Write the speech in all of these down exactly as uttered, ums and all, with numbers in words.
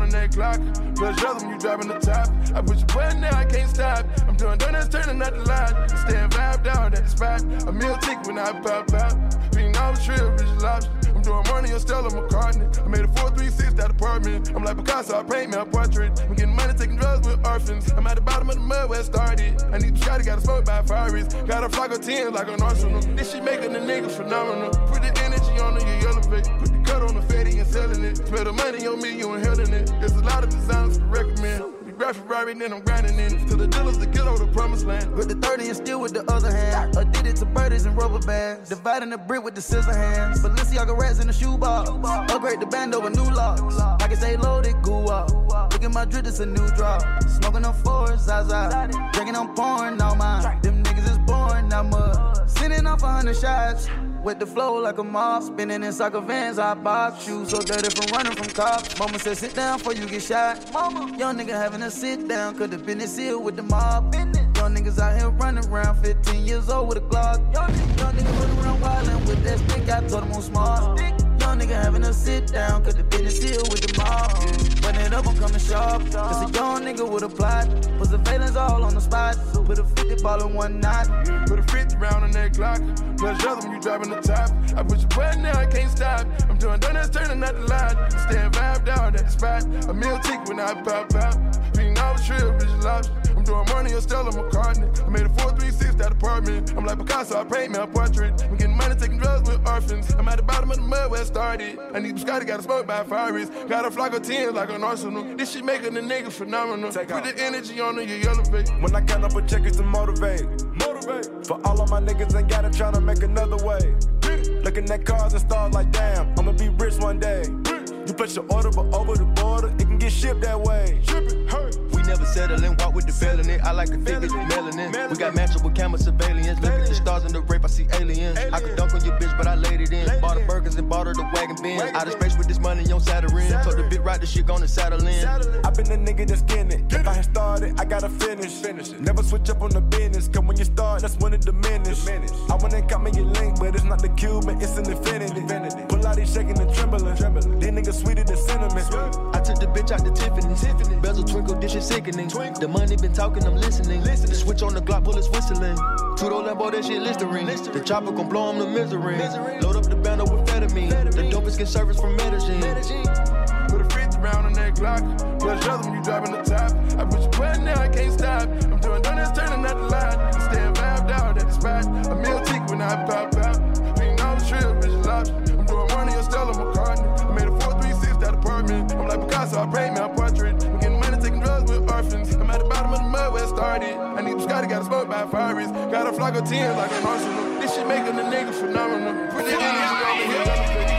on that clock. Plus rhythm, you driving the top. I push your button now, I can't stop. I'm doing donuts, turning out the light. Staying vibe down at the spot. A meal tick when I pop out. Being all the trill, bitch, lobster. I'm doing money on Stella McCartney. I made a four three six that apartment. I'm like Picasso, I paint me a portrait. I'm getting money, taking drugs with orphans. I'm at the bottom of the mud where it started. I need to shot it, gotta smoke by fires. Got a flock of tens like an arsenal. This shit making the niggas phenomenal. Put the energy on the you elevate. Put the cut on the fatty and selling it. Spend the money on me, you inhaling it. There's a lot of designers to recommend. Graphic right, then I'm grinding in. To the dealers to get over the promised land. With the thirty and still with the other hand. Addicted to birdies and rubber bands. Dividing the brick with the scissor hands. Balenciaga rats in the shoebox. Upgrade the band over new locks. Pockets stay loaded, goo up. Look at my drip, it's a new drop. Smoking on fours, Zaza. Drinking on porn, now mine. Them niggas is born, now mud. Sitting off a hundred shots. With the flow like a mob, spinning in soccer vans, I box. Shoes so dirty from running from cops. Mama said sit down before you get shot. Mama, young nigga having a sit down, cause the business here with the mob. Young niggas out here running around, fifteen years old with a Glock. Young nigga, young nigga running around wildin' with that stick, I told him on smart. Young nigga having a sit down, cause the business here with the mob. Run it up, I'm coming sharp. Just a young nigga with a plot. Put surveillance all on the spot. Put a fifty ball in one knot. Put a fifty round on that clock. Plus rhythm, you driving the top. I push your button now, I can't stop. I'm doing donuts, turning out the light. Staying vibe down at the spot. A meal tick when I pop out. Being all the trill, bitch, lobster. I'm doing money on Stella McCartney. I made a four three six that apartment. I'm like Picasso, I paint me a portrait. I'm getting money, taking drugs with orphans. I'm at the bottom of the mud where it started. I need Scotty, gotta smoke by fires. Got a flock of tens like an arsenal. This shit making the niggas phenomenal. Take Put out. The energy on the you elevate. When I count up a check, it's to motivate. Motivate. For all of my niggas ain't got it, tryna make another way. Looking at cars and stars like damn, I'ma be rich one day. You place your order, but over the border, it can get shipped that way. Ship it, hurt. We never settle and walk with the felony. I like to think it's melanin. melanin. We got matchup with camera surveillance. Look at the stars in the rape, I see aliens. Alien. I could dunk on your bitch, but I laid it in. Laid bought the burgers and bought her the wagon bin. Out of space with this money on Saturn. Told the bit right, the shit gonna saddle in. I been the nigga that's getting it. If I had started, I gotta finish. finish it. Never switch up on the business, cause when you start, that's when it diminish. diminish. I wanna come in your link, but it's not the Cuban, it's an infinity. infinity. Pull out, he's shaking and trembling. trembling. These niggas sweeter than cinnamon. I took the bitch out to Tiffany. Tiffany. Bezel twinkle, this shit sickening. Twinkle. The money been talking, I'm listening. listening. The switch on the Glock, bullets whistling. Two-door Lambo, that shit Listerine. Listerine. The chopper gon' blow him to misery. misery. Load up the bando with amphetamine. The dopest get service from Medellin. Put a fifty round on that Glock. Plus rhythm, you driving the top. I push your button now, I can't stop. I'm doing donuts, turning out the light. Staying vibe down at the spot. A meal tick when I pop out. Being all the trill, bitch, lobster. I'm doing money on Stella McCartney. I made a four three six that apartment. I'm like Picasso, I paint me a portrait. I'm getting money, taking drugs with orphans. I'm at the bottom of the mud where it started. I need Scotty, gotta smoke by fires. Got a flock of tens like an arsenal. This shit making the niggas phenomenal. Put the energy on the hill.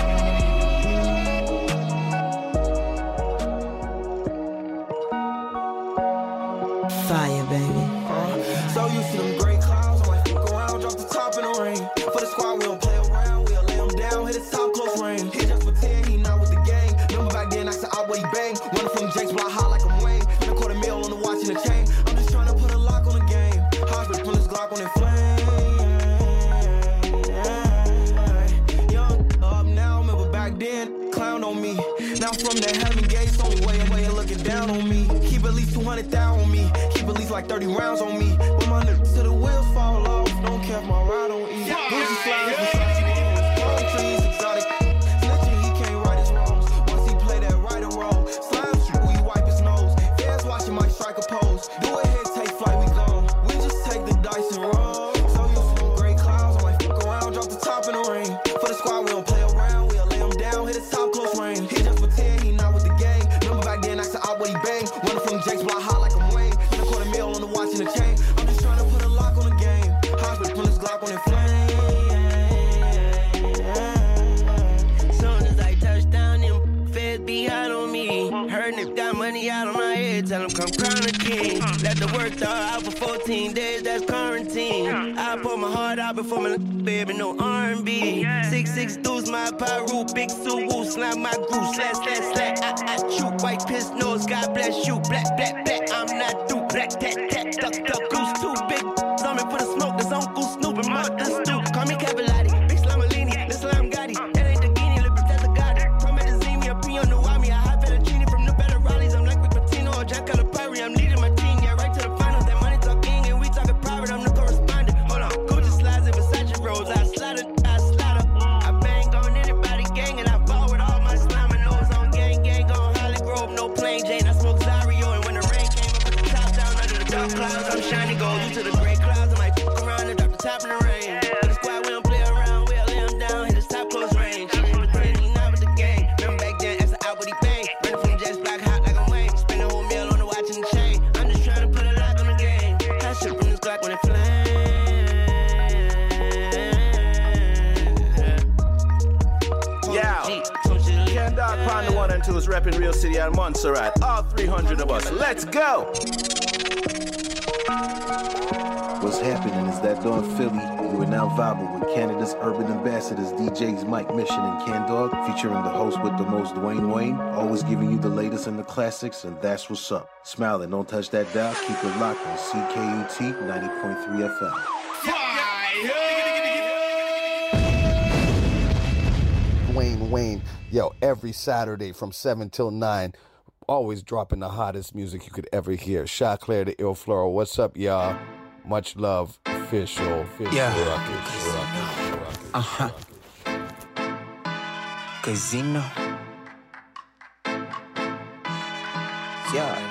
Fire, baby. Uh, so used to them great clouds, I'm like, fuck around, drop the top in the rain. For the squad, we don't play around, we'll lay him down, hit his top close range. He just pretend he not with the gang. Remember back then, I said, out what he bang. Running from Jake's block hot like I'm Wayne. Then I caught a meal on the watch and the chain. I'm just trying to put a lock on the game. Hospital, put his Glock on the flame. Young up now, remember back then, clown on me. Now from the heaven gates, only way away and looking down on me. Keep at least two hundred thousand on me. Keep at least like thirty rounds on me. When my niggas till the wheels fall off, don't care if my ride on E. Gucci flies, Versace, palm trees, exotic. Snitching, he can't right his wrongs. Once he play that right and wrong. Slime shoot, we wipe his nose. Fans watching my strike a pose. Do a head, take flight, we gone. We just take the dice and roll. So used to them great clouds, I'm like, fuck around, drop the top in the ring. For the squad, we don't play around, we'll lay him down, hit his top close range. He just pretend he not with the gang. Remember back then, I said, out what he bang. Running from Jake's block hot like I'm Wayne. Then I caught a meal on the watch and the chain. I'm just trying to put a lock on the game. Hospital, put his Glock on the flame. Soon as I touch down, them feds be hot on me. Heard if got money out of my head, tell him come crown the king. Let the work dog out for fourteen days, that's quarantine. I pour my heart out before my baby, no R and B. Six six dudes, my pyro, big suit, woo, slam my groove, slash, slash, slash. I, I shoot, white piss nose, God bless you. Black, black, black, I'm not through. Black, tat, tat, duck, duck, goose, too big. Something for the smoke, that's Uncle Snoop and Martha Stoop. Call me Cavallati, big Slamalini, this Lam Gotti. That ain't the Guinea, little that's a Gotti. Promethazine, a P on the Wami, I high fettuccine from the better. plain Jane, I smoke Zario. And when the rain came, I put the top down under the dark clouds. I'm shining gold into the gray clouds. I might fuck around and drop the top in the rain. But the squad, we don't play around, we'll lay him down, hit his top close range. He not with the game. Remember back then, that's out what he bang. Running from Jets, black hot like a Wayne. Spend a whole meal on the watch and the chain. I'm just trying to put a lock on the game. I shoot from this Glock when it flames. Ken Dog Pond the one and two is repping Real City and Montserrat. All three hundred of us. Let's go! What's happening is that Dawn Philly. You are now vibing with Canada's urban ambassadors, D Js Mike Mission and Ken Dog, featuring the host with the most, Dwayne Wayne, always giving you the latest and the classics, and that's what's up. Smiling, don't touch that dial, keep it locked on C K U T ninety point three F M. Dwayne Wayne, yo, every Saturday from seven till nine, always dropping the hottest music you could ever hear. Shot Claire, the Ill Floral. What's up, y'all? Much love, official, official. Yeah. Rockets, rockets, rockets, uh-huh. Casino. Yeah.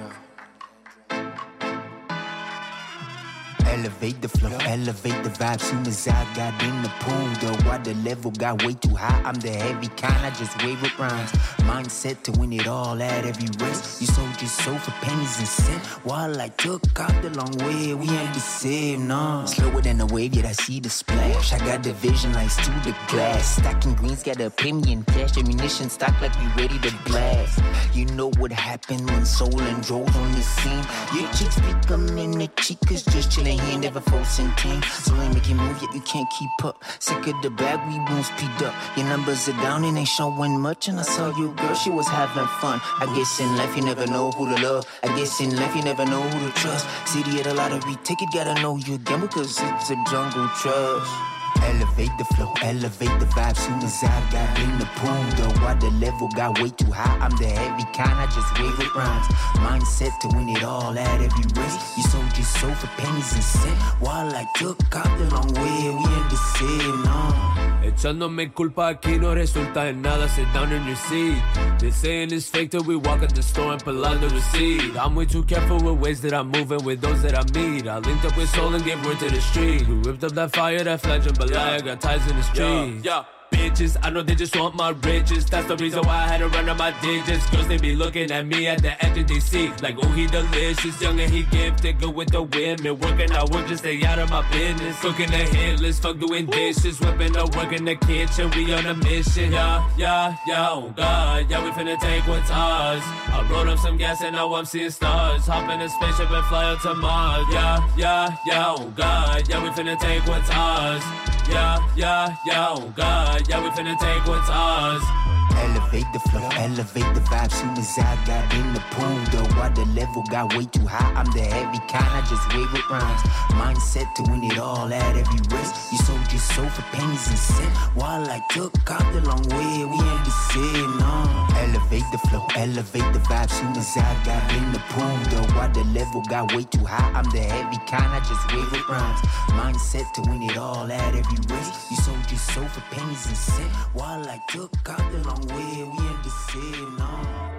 Elevate the flow, elevate the vibe. Soon as I got in the pool, the water level got way too high. I'm the heavy kind, I just wave with rhymes. Mindset to win it all at every risk. You sold your soul for pennies and cents. While I took out the long way, we ain't the same, no. Slower than a wave, yet I see the splash. I got the vision lights to the glass. Stacking greens, got a penny in cash. Ammunition stock like we ready to blast. You know what happened when soul and drove on the scene. Your chicks becoming the chicas, just chilling here, never forcing team. So ain't making move yet you can't keep up. Sick of the bag, we won't speed up. Your numbers are down and ain't showing much. And I saw you, girl, she was having fun. I guess in life you never know who to love. I guess in life you never know who to trust. City at a lottery ticket, gotta know you again because it's a jungle trust. Elevate the flow, elevate the vibe. Soon as I got in the pool, the water level got way too high. I'm the heavy kind, I just wave with rhymes. Mindset to win it all at every risk. You sold your soul for pennies and cents. While I took out the long way, we ain't the same, no. Echándome culpa aquí no resulta en nada. Sit down in your seat. They saying it's fake till we walk at the store and pull out the receipt. I'm way too careful with ways that I'm moving with those that I meet. I linked up with soul and gave word to the street. We ripped up that fire, that flange and balaya. I got ties in the street. Yeah, yeah. Bitches, I know they just want my riches. That's the reason why I had to run on my digits. Girls, they be looking at me at the edge of they see. Like, oh, he delicious, young and he gifted. Good with the women, working out work, just stay out of my business. Cooking the hit list, fuck doing dishes. Whipping the work in the kitchen, we on a mission. Yeah, yeah, yeah, oh God. Yeah, we finna take what's ours. I rolled up some gas and now I'm seeing stars. Hop in a spaceship and fly out to Mars. Yeah, yeah, yeah, oh God. Yeah, we finna take what's ours. Yeah, yeah, yeah, oh God. Yeah, we finna take what's ours. Elevate the flow, elevate the vibe. Soon as I got in the pool, the water level got way too high. I'm the heavy kind, I just wave with rhymes. Mindset to win it all at every risk. You sold your soul for pennies and cents. While I took out the long way, we ain't the same, no. Elevate the flow, elevate the vibe. Soon as I got in the pool, the water level got way too high. I'm the heavy kind, I just wave with rhymes. Mindset to win it all at every risk. You sold your soul for pennies and cents. While I took out the long way, we ain't the same, no.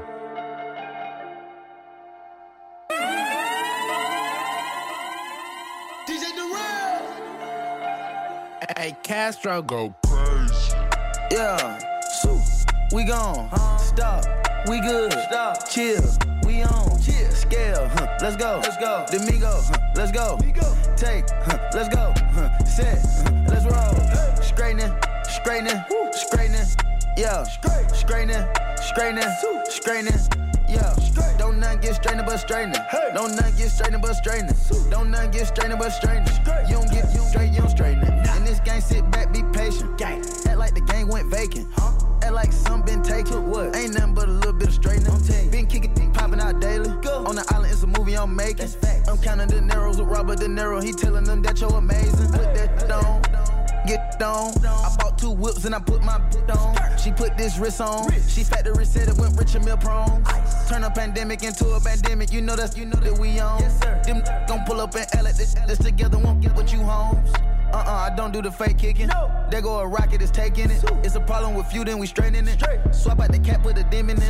D J Durrell. Hey, Castro, go crazy. Yeah, so we gone. Stop, we good. Stop, chill, we on. Chill, scale, huh? Let's go. Let's go. Domingo, huh? Let's go. Take, huh? Let's go. Huh? Set, huh? Let's roll. Straightening, straightening, straightening. Yeah, straightening, straightening, straightening. Yeah, don't nothing get straightening but straightening. Don't nothing get straightening but straightening. Don't nothing get straightening but straightening. You don't get you straight, you don't straighten it. In this game, sit back, be patient. Act like the game went vacant. Act like some been taken. What? Ain't nothing but a little bit of straightening. Been kicking, been popping out daily. On the island, it's a movie I'm making. I'm counting the narrows with Robert De Niro. He telling them that you're amazing. Put that on. Get on. I bought two whips and I put my boot on. She put this wrist on. She factory said it went rich and meal prone. Turn a pandemic into a pandemic. You know that's you know that we on. Yes, sir. Them gon' pull up and L at this, this together won't get what you homes. Uh-uh, I don't do the fake kicking. No. There go a rocket, it's taking it. It's a problem with you, then we straightening it. Straight. Swap out the cap, put a demon in it.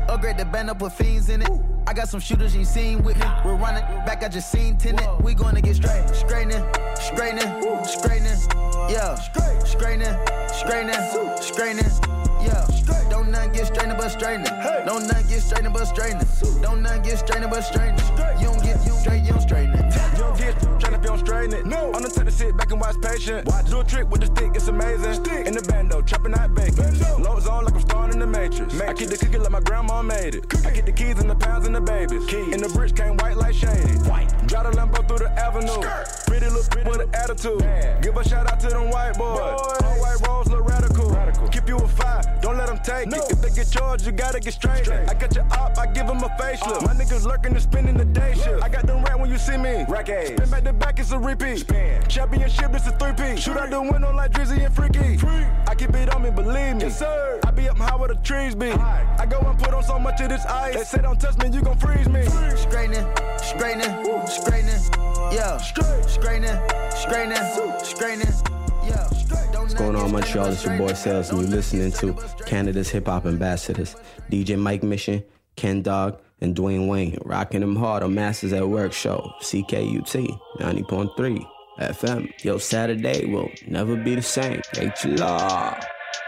Upgrade the band up with fiends in it. I got some shooters you seen with me. We're running back, I just seen tenant. We gonna get straight, straightening, straightening, straightening. Yeah, straightening, straightening, straightening. Yeah, don't nothing get straightening but straightening. Don't nothing get straightening but straightening. Don't nothing get straightening but straightening. You don't get you straight, you don't straighten it. You don't get straight if you don't straighten it. No, I'm the type to sit back and watch patient. Watch. Do a trick with the stick, it's amazing. Stick. In the bando, chopping out bacon. Loads on like I'm starring in the Matrix. Matrix. I keep the cookie like my grandma made it. Cookie. I get the keys and the pounds and the babies. Keys. And the bricks came white like shady. White. Drive the Lambo through the avenue. Skirt. Pretty little pretty with an attitude. Man. Give a shout out to them white boys. boys. All white rolls look radical. radical. Keep you a fire, don't let them take no. it. If they get charged, you gotta get straight. straight. I got your op, I give them a facelift. Uh. My niggas lurking and spending the day shift. I got them rat when you see me. Rack ass. Spin back to back, it's a repeat. Spin. Championship, it's a three-piece. Shoot out the window like Drizzy and Freaky. Free. I keep it on me, believe me. Yes, sir. I be up high where the trees be. High. I go and put on so much of this ice. They say don't touch me, you gon' freeze me. Straightening, straightening, straightening. Yeah, straightening, straightening, straightening. Yeah. What's going on, Montreal? It's your boy Sales, and you're listening to Canada's Hip Hop Ambassadors, D J Mike Mission, Ken Dog, and Dwayne Wayne, rocking them hard on Masters at Work show, C K U T, ninety point three F M. Yo, Saturday will never be the same. H-Law.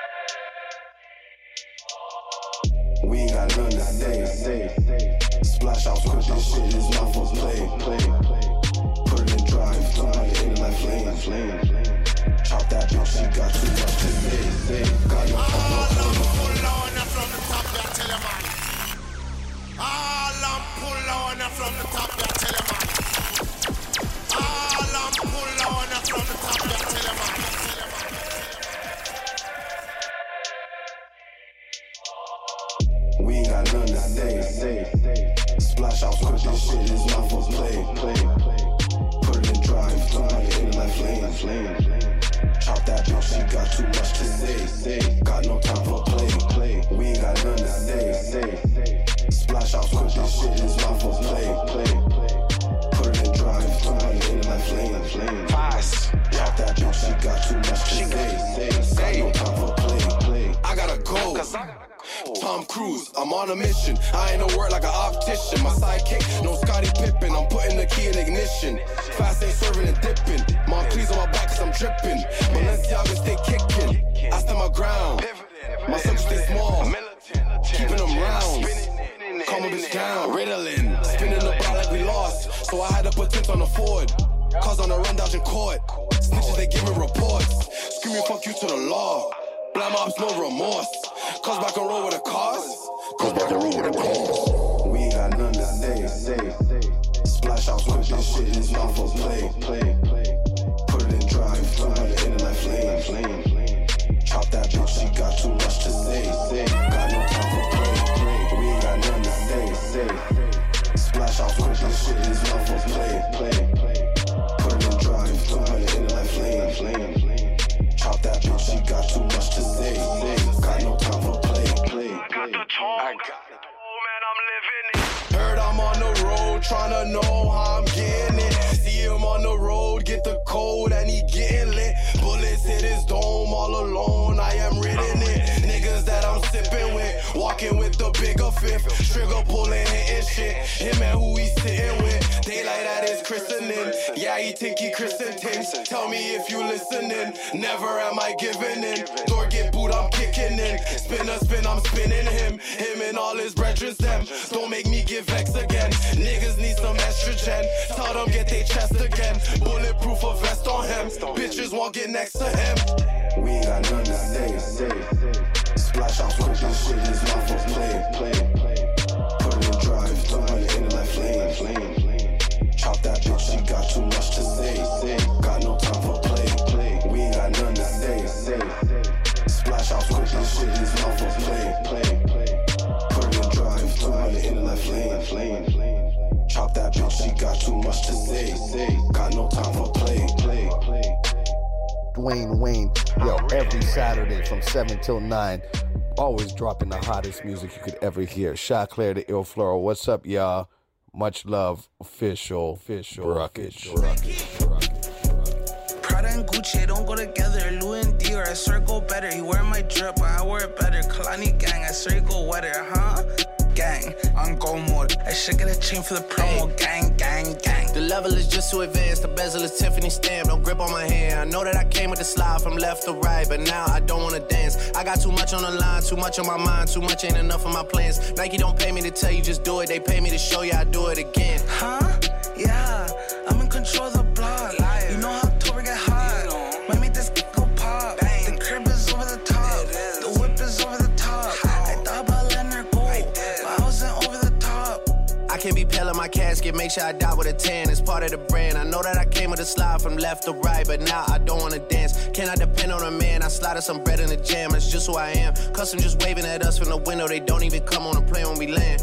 We ain't got none to say. Splash out, quick, this shit is not for play. Put it in drive, don't have it in like flame, flame. Chop that bitch, she got too much to say. Got no problem. Pull on from the top, I tell you, man. All I'm pull on from the top, I tell you, man. All I'm pull on from the top, I tell you, man. We ain't got none to say. Splash out, quick, this shit is not for play. Put it in drive, don't have it in like flame, flame. Chop that bitch, she got too much to say. Got no time for play, play. We ain't got none to say. Splash out, quick, this shit is not for play, play. Put it in drive, don't have it in like flame, flame. Pass. Chop that bitch, she got too much to say. Got no time for play, play. I gotta go. Tom Cruise, I'm on a mission. I ain't no word like an optician. My sidekick, no Scottie Pippen. I'm putting the key in ignition. Fast ain't serving and dipping. Mom, please on my back cause I'm dripping. Balenciaga stay kicking. I stand my ground. My circle stay small. Keeping them rounds. Calm a bitch down. Ritalin. Spinning the block like we lost. So I had to put tents on the Ford. Cause on the run dodging court. Snitches, they giving reports. Screaming fuck you to the law. Blam ops, no remorse. Cause back and roll with a cause. Cause back and roll with a cause. We ain't got none to say. Splash out, quick, this shit is not for play. Put it in drive, don't have it in like flame, flame. Chop that bitch, she got too much to say. Got no time for play. We ain't got none to say. Splash out, quick, this shit is not for play. Put it in drive, don't have it in like flame, flame. Chop that bitch, she got too much to say. Got no time for play, play. I got the tone, I got it. Oh man, I'm living it. Heard I'm on the road, tryna know how I'm getting it. See him on the road, get the code, and he getting lit. Bullets hit his dome, all alone, I am ridden it. Niggas that I'm sipping with, walking with the bigger fifth. Trigger pulling, hitting shit. Him and who he sitting with. Daylight at his christening. Yeah, he think he christened him. Tell me if you listening. Never am I giving in. Door get booed, I'm kicking in. Spin a spin, I'm spinning him. Him and all his brethren them. Don't make me give X again. Niggas need some estrogen. Tell them get they chest again. Bulletproof a vest on him. Bitches won't get next to him. We ain't got none to say. Splash out, quick, this shit is not for play. Put it in drive, don't have it in like flame, flame. Chop that bitch, she got too much to say. Got no time for play. We ain't got none to say. Splash out, quick, this shit is not for play. Put it in drive, don't have it in like flame, flame. Chop that bitch, she got too much to say. Got no time for play. Dwayne Wayne, yo, every Saturday from seven till nine, always dropping the hottest music you could ever hear. Shot Claire the Ill Floral, what's up, y'all? Much love, official, official, ruckish, ruckish, ruckish. Prada and Gucci don't go together. Louis and Dior, I swear go better. He wear my drip, but I wear it better. Kalani gang, I swear go wetter, huh? gang. On go mode. I should get a chain for the promo. Gang, gang, gang. The level is just too advanced. The bezel is Tiffany stamp. No grip on my hand. I know that I came with the slide from left to right, but now I don't wanna dance. I got too much on the line, too much on my mind, too much ain't enough of my plans. Nike don't pay me to tell you just do it. They pay me to show you I do it again. Huh? Yeah, I'm in control of the block. You know how October get hot. Might make this go pop. The crib is over the top. The whip is over the top. I thought about letting her go, but I wasn't over the top. I can't be pale in my casket, make sure I die with a tan. It's part of the brand. I know that I came with a slide from left to right, but now I don't wanna dance. Can I depend on a man? I slided some bread in the jam. That's just who I am. Custom just waving at us from the window. They don't even come on the plane when we land.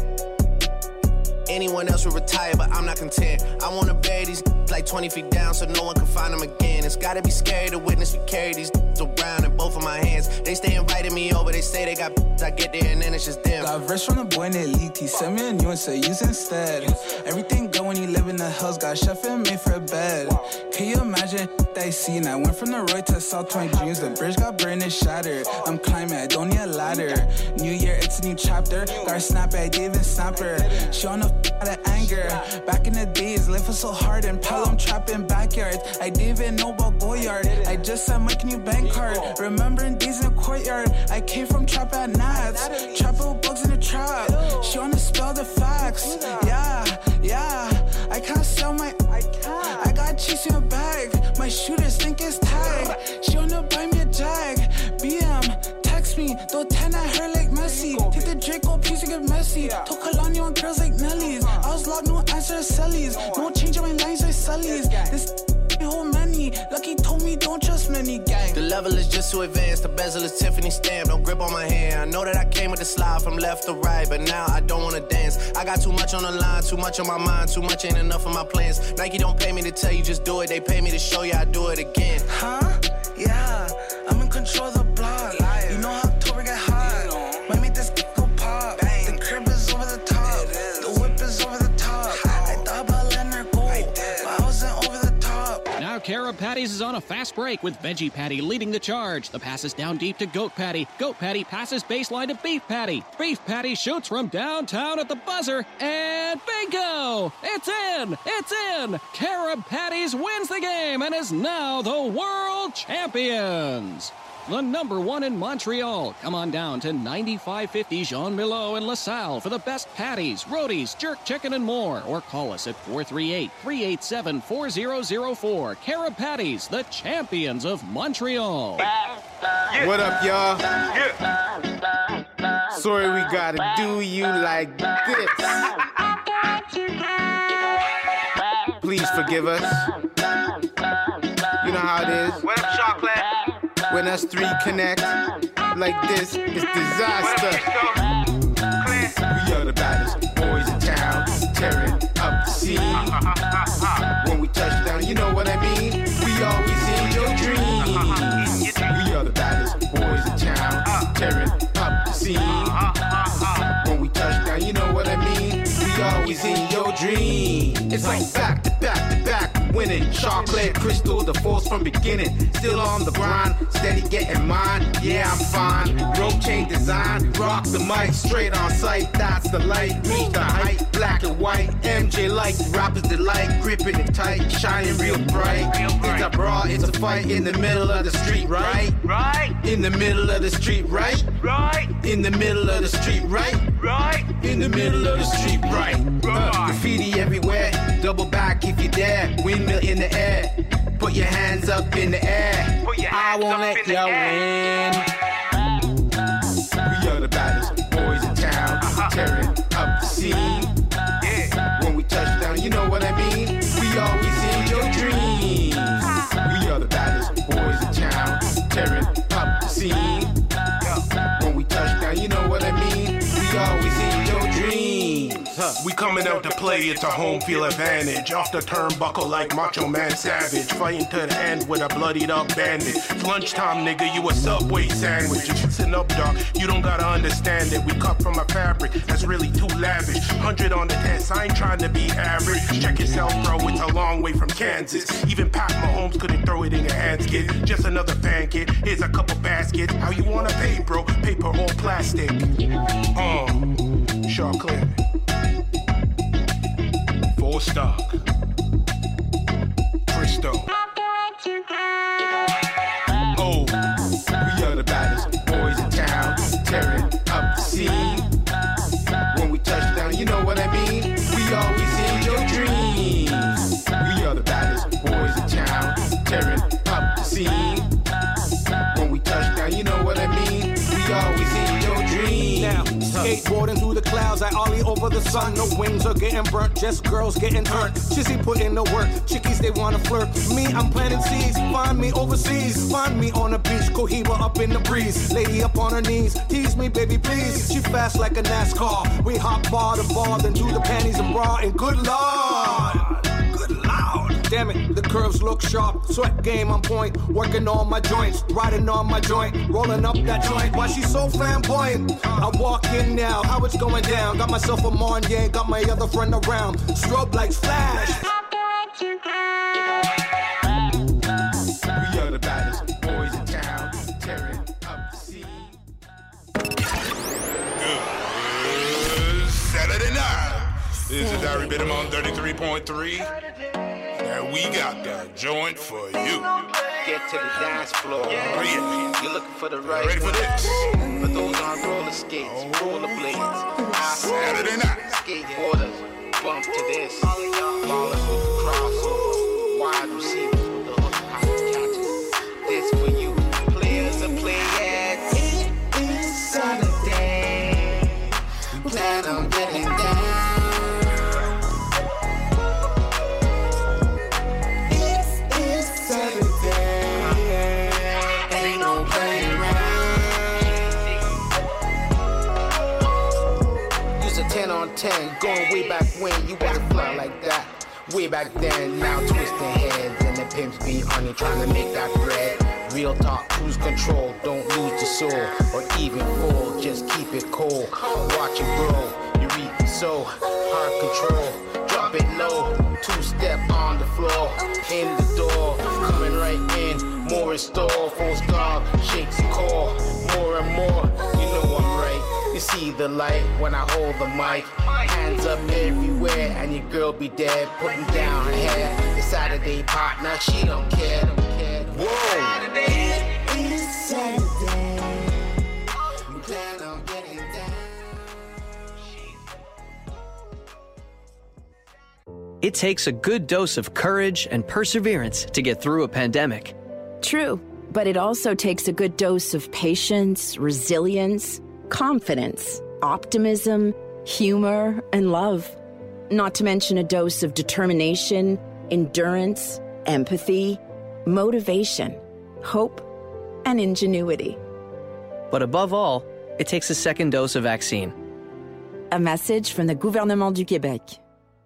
Anyone else would retire, but I'm not content. I wanna bury these like twenty feet down so no one can find them again. It's gotta be scary to witness me carry these around in both of my hands. They stay inviting me over, they say they got I get there and then it's just them. Got verse from the boy named Elite. He sent me a new one, so use instead. Everything good when you live in the hills. Got chef and made for a bed. Can you imagine that I seen? I went from the road to South Point Dreams. The bridge got burned and shattered. I'm climbing, I don't need a ladder. New year, it's a new chapter. Got her snap at David Snapper. She on the out of anger. Back in the days, life was so hard and Pelham trapping backyards. I didn't even know about Goyard. I just sent my new bank card. Remembering days in the courtyard. I came from trap at Nats. Trap with bugs in the trap. She wanna spell the facts. Yeah, yeah. I can't sell my. I can't. I got cheese in a bag. My shooters think it's tag. She wanna buy me a jag. B M, text me. Throw ten at her like Messi. Take the Draco piece and get messy. Took Kalani on girls like Nelly's. I was locked, no answer to Sellies. No change on my lines like Sully's. This whole many. Lucky told me don't trust many gang. The level is just too advanced. The bezel is Tiffany stamp. No grip on my hand. I know that I came with the slide from left to right, but now I don't wanna dance. I got too much on the line, too much on my mind, too much ain't enough of my plans. Nike don't pay me to tell you just do it. They pay me to show you I do it again. Huh? Yeah, I'm in control of the block. You know how October get hot. Might make this go pop. The crib is over the top. The whip is over the top. I thought about letting her go, but I wasn't over the top. Now Carob Patties is on a fast break with Veggie Patty leading the charge. The pass is down deep to Goat Patty. Goat Patty passes baseline to Beef Patty. Beef Patty shoots from downtown at the buzzer, and bingo! It's in! It's in! Carob Patties wins the game and is now the world champions! The number one in Montreal. Come on down to ninety-five fifty Jean Milo in LaSalle for the best patties, rotis, jerk chicken, and more. Or call us at four three eight, three eight seven, four zero zero four. Carob Patties, the champions of Montreal. What up, y'all? Yeah. Sorry we gotta do you like this. Please forgive us. You know how it is. What up, chocolate? When us three connect like this, it's disaster. We are the baddest boys in town, tearing up the scene. When we touch down, you know what I mean? We always in your dreams. We are the baddest boys in town, tearing up the scene. When we touch down, you know what I mean? We always in your dreams. It's like back to back to back, winning. Chocolate, crystal, the force from beginning. Still on the grind, steady getting mine. Yeah, I'm fine. Rope chain design, rock the mic, straight on sight. That's the light, reach the height. Black and white, M J like rappers delight. Gripping it tight, shining real bright. It's a brawl, it's a fight in the middle of the street, right? Right. In the middle of the street, right? Right. In the middle of the street, right? Right. In the middle of the street, right? Uh, graffiti everywhere, double back if you dare. Windmill in the air, put your hands up in the air. I won't let you win. We are the baddest boys in town, tearing up the scene. When we touch down, you know what I mean? We always in your dreams. We are the baddest boys in town, tearing up the scene. When we touch down, you know what I mean? We always in your dreams. Huh. We coming out to play, it's a home field advantage. Off the turnbuckle like Macho Man Savage. Fighting to the end with a bloodied up bandit. It's lunchtime, nigga, you a Subway sandwich. Listen up, dog, you don't gotta understand it. We cut from a fabric that's really too lavish. Hundred on the test, I ain't trying to be average. Check yourself, bro, it's a long way from Kansas. Even Pat Mahomes couldn't throw it in your hands, kid. Just another fan, kid. Here's a couple baskets. How you wanna pay, bro? Paper or plastic? Uh. Shaw Clear. Full stock. Cristo. Oh, we are the baddest boys in town, tearing up the scene. When we touch down, you know what I mean? We always in your dreams. We are the baddest boys in town, tearing up the scene. When we touch down, you know what I mean? We always in your dreams. Now, skateboarding through the clouds, I ollie over the sun. No wings are getting burnt, just girls getting hurt. Chizzy put in the work, chickies they wanna flirt. Me, I'm planting seeds, find me overseas. Find me on the beach, Cohiba up in the breeze. Lady up on her knees, tease me baby please. She fast like a NASCAR, we hop bar to bar, then do the panties and bra. And good lord, good lord. Damn it, the curves look sharp, sweat game on point. Working on my joints, riding on my joint, rolling up that joint. Why she so flamboyant? I walk in now, how it's going down. Got myself a Marnier, got my other friend around. Strobe lights flash. We are the baddest boys in town, tearing up the scene. Good Saturday night. This is Diary Bit on thirty-three point three. And we got that joint for you. Get to the dance floor. Oh, yeah. You're looking for the right Ready for this? For those on roller skates, roller blades. Saturday night. Skateboarders, bump to this. Ballers with the crossover. Wide receivers with the hook pocket catches. This for you. Players and players. It is Saturday. Plan on getting down. ten on ten, going way back when you wasn't fly like that. Way back then, now twisting heads and the pimps be on you trying to make that bread. Real talk, cruise control, don't lose the soul or even fall, just keep it cold. Watch it grow, you reap it so hard control. Drop it low, two step on the floor, in the door, coming right in. More in store, full star, shakes the core, more and more. You know I'm right. You see the light when I hold the mic. Hands up everywhere, and your girl be dead, putting down her hair. The Saturday partner, she don't care. Whoa! Saturday is Saturday. We plan on getting down. It takes a good dose of courage and perseverance to get through a pandemic. True, but it also takes a good dose of patience, resilience, confidence, optimism, humor, and love. Not to mention a dose of determination, endurance, empathy, motivation, hope, and ingenuity. But above all, it takes a second dose of vaccine. A message from the Gouvernement du Québec.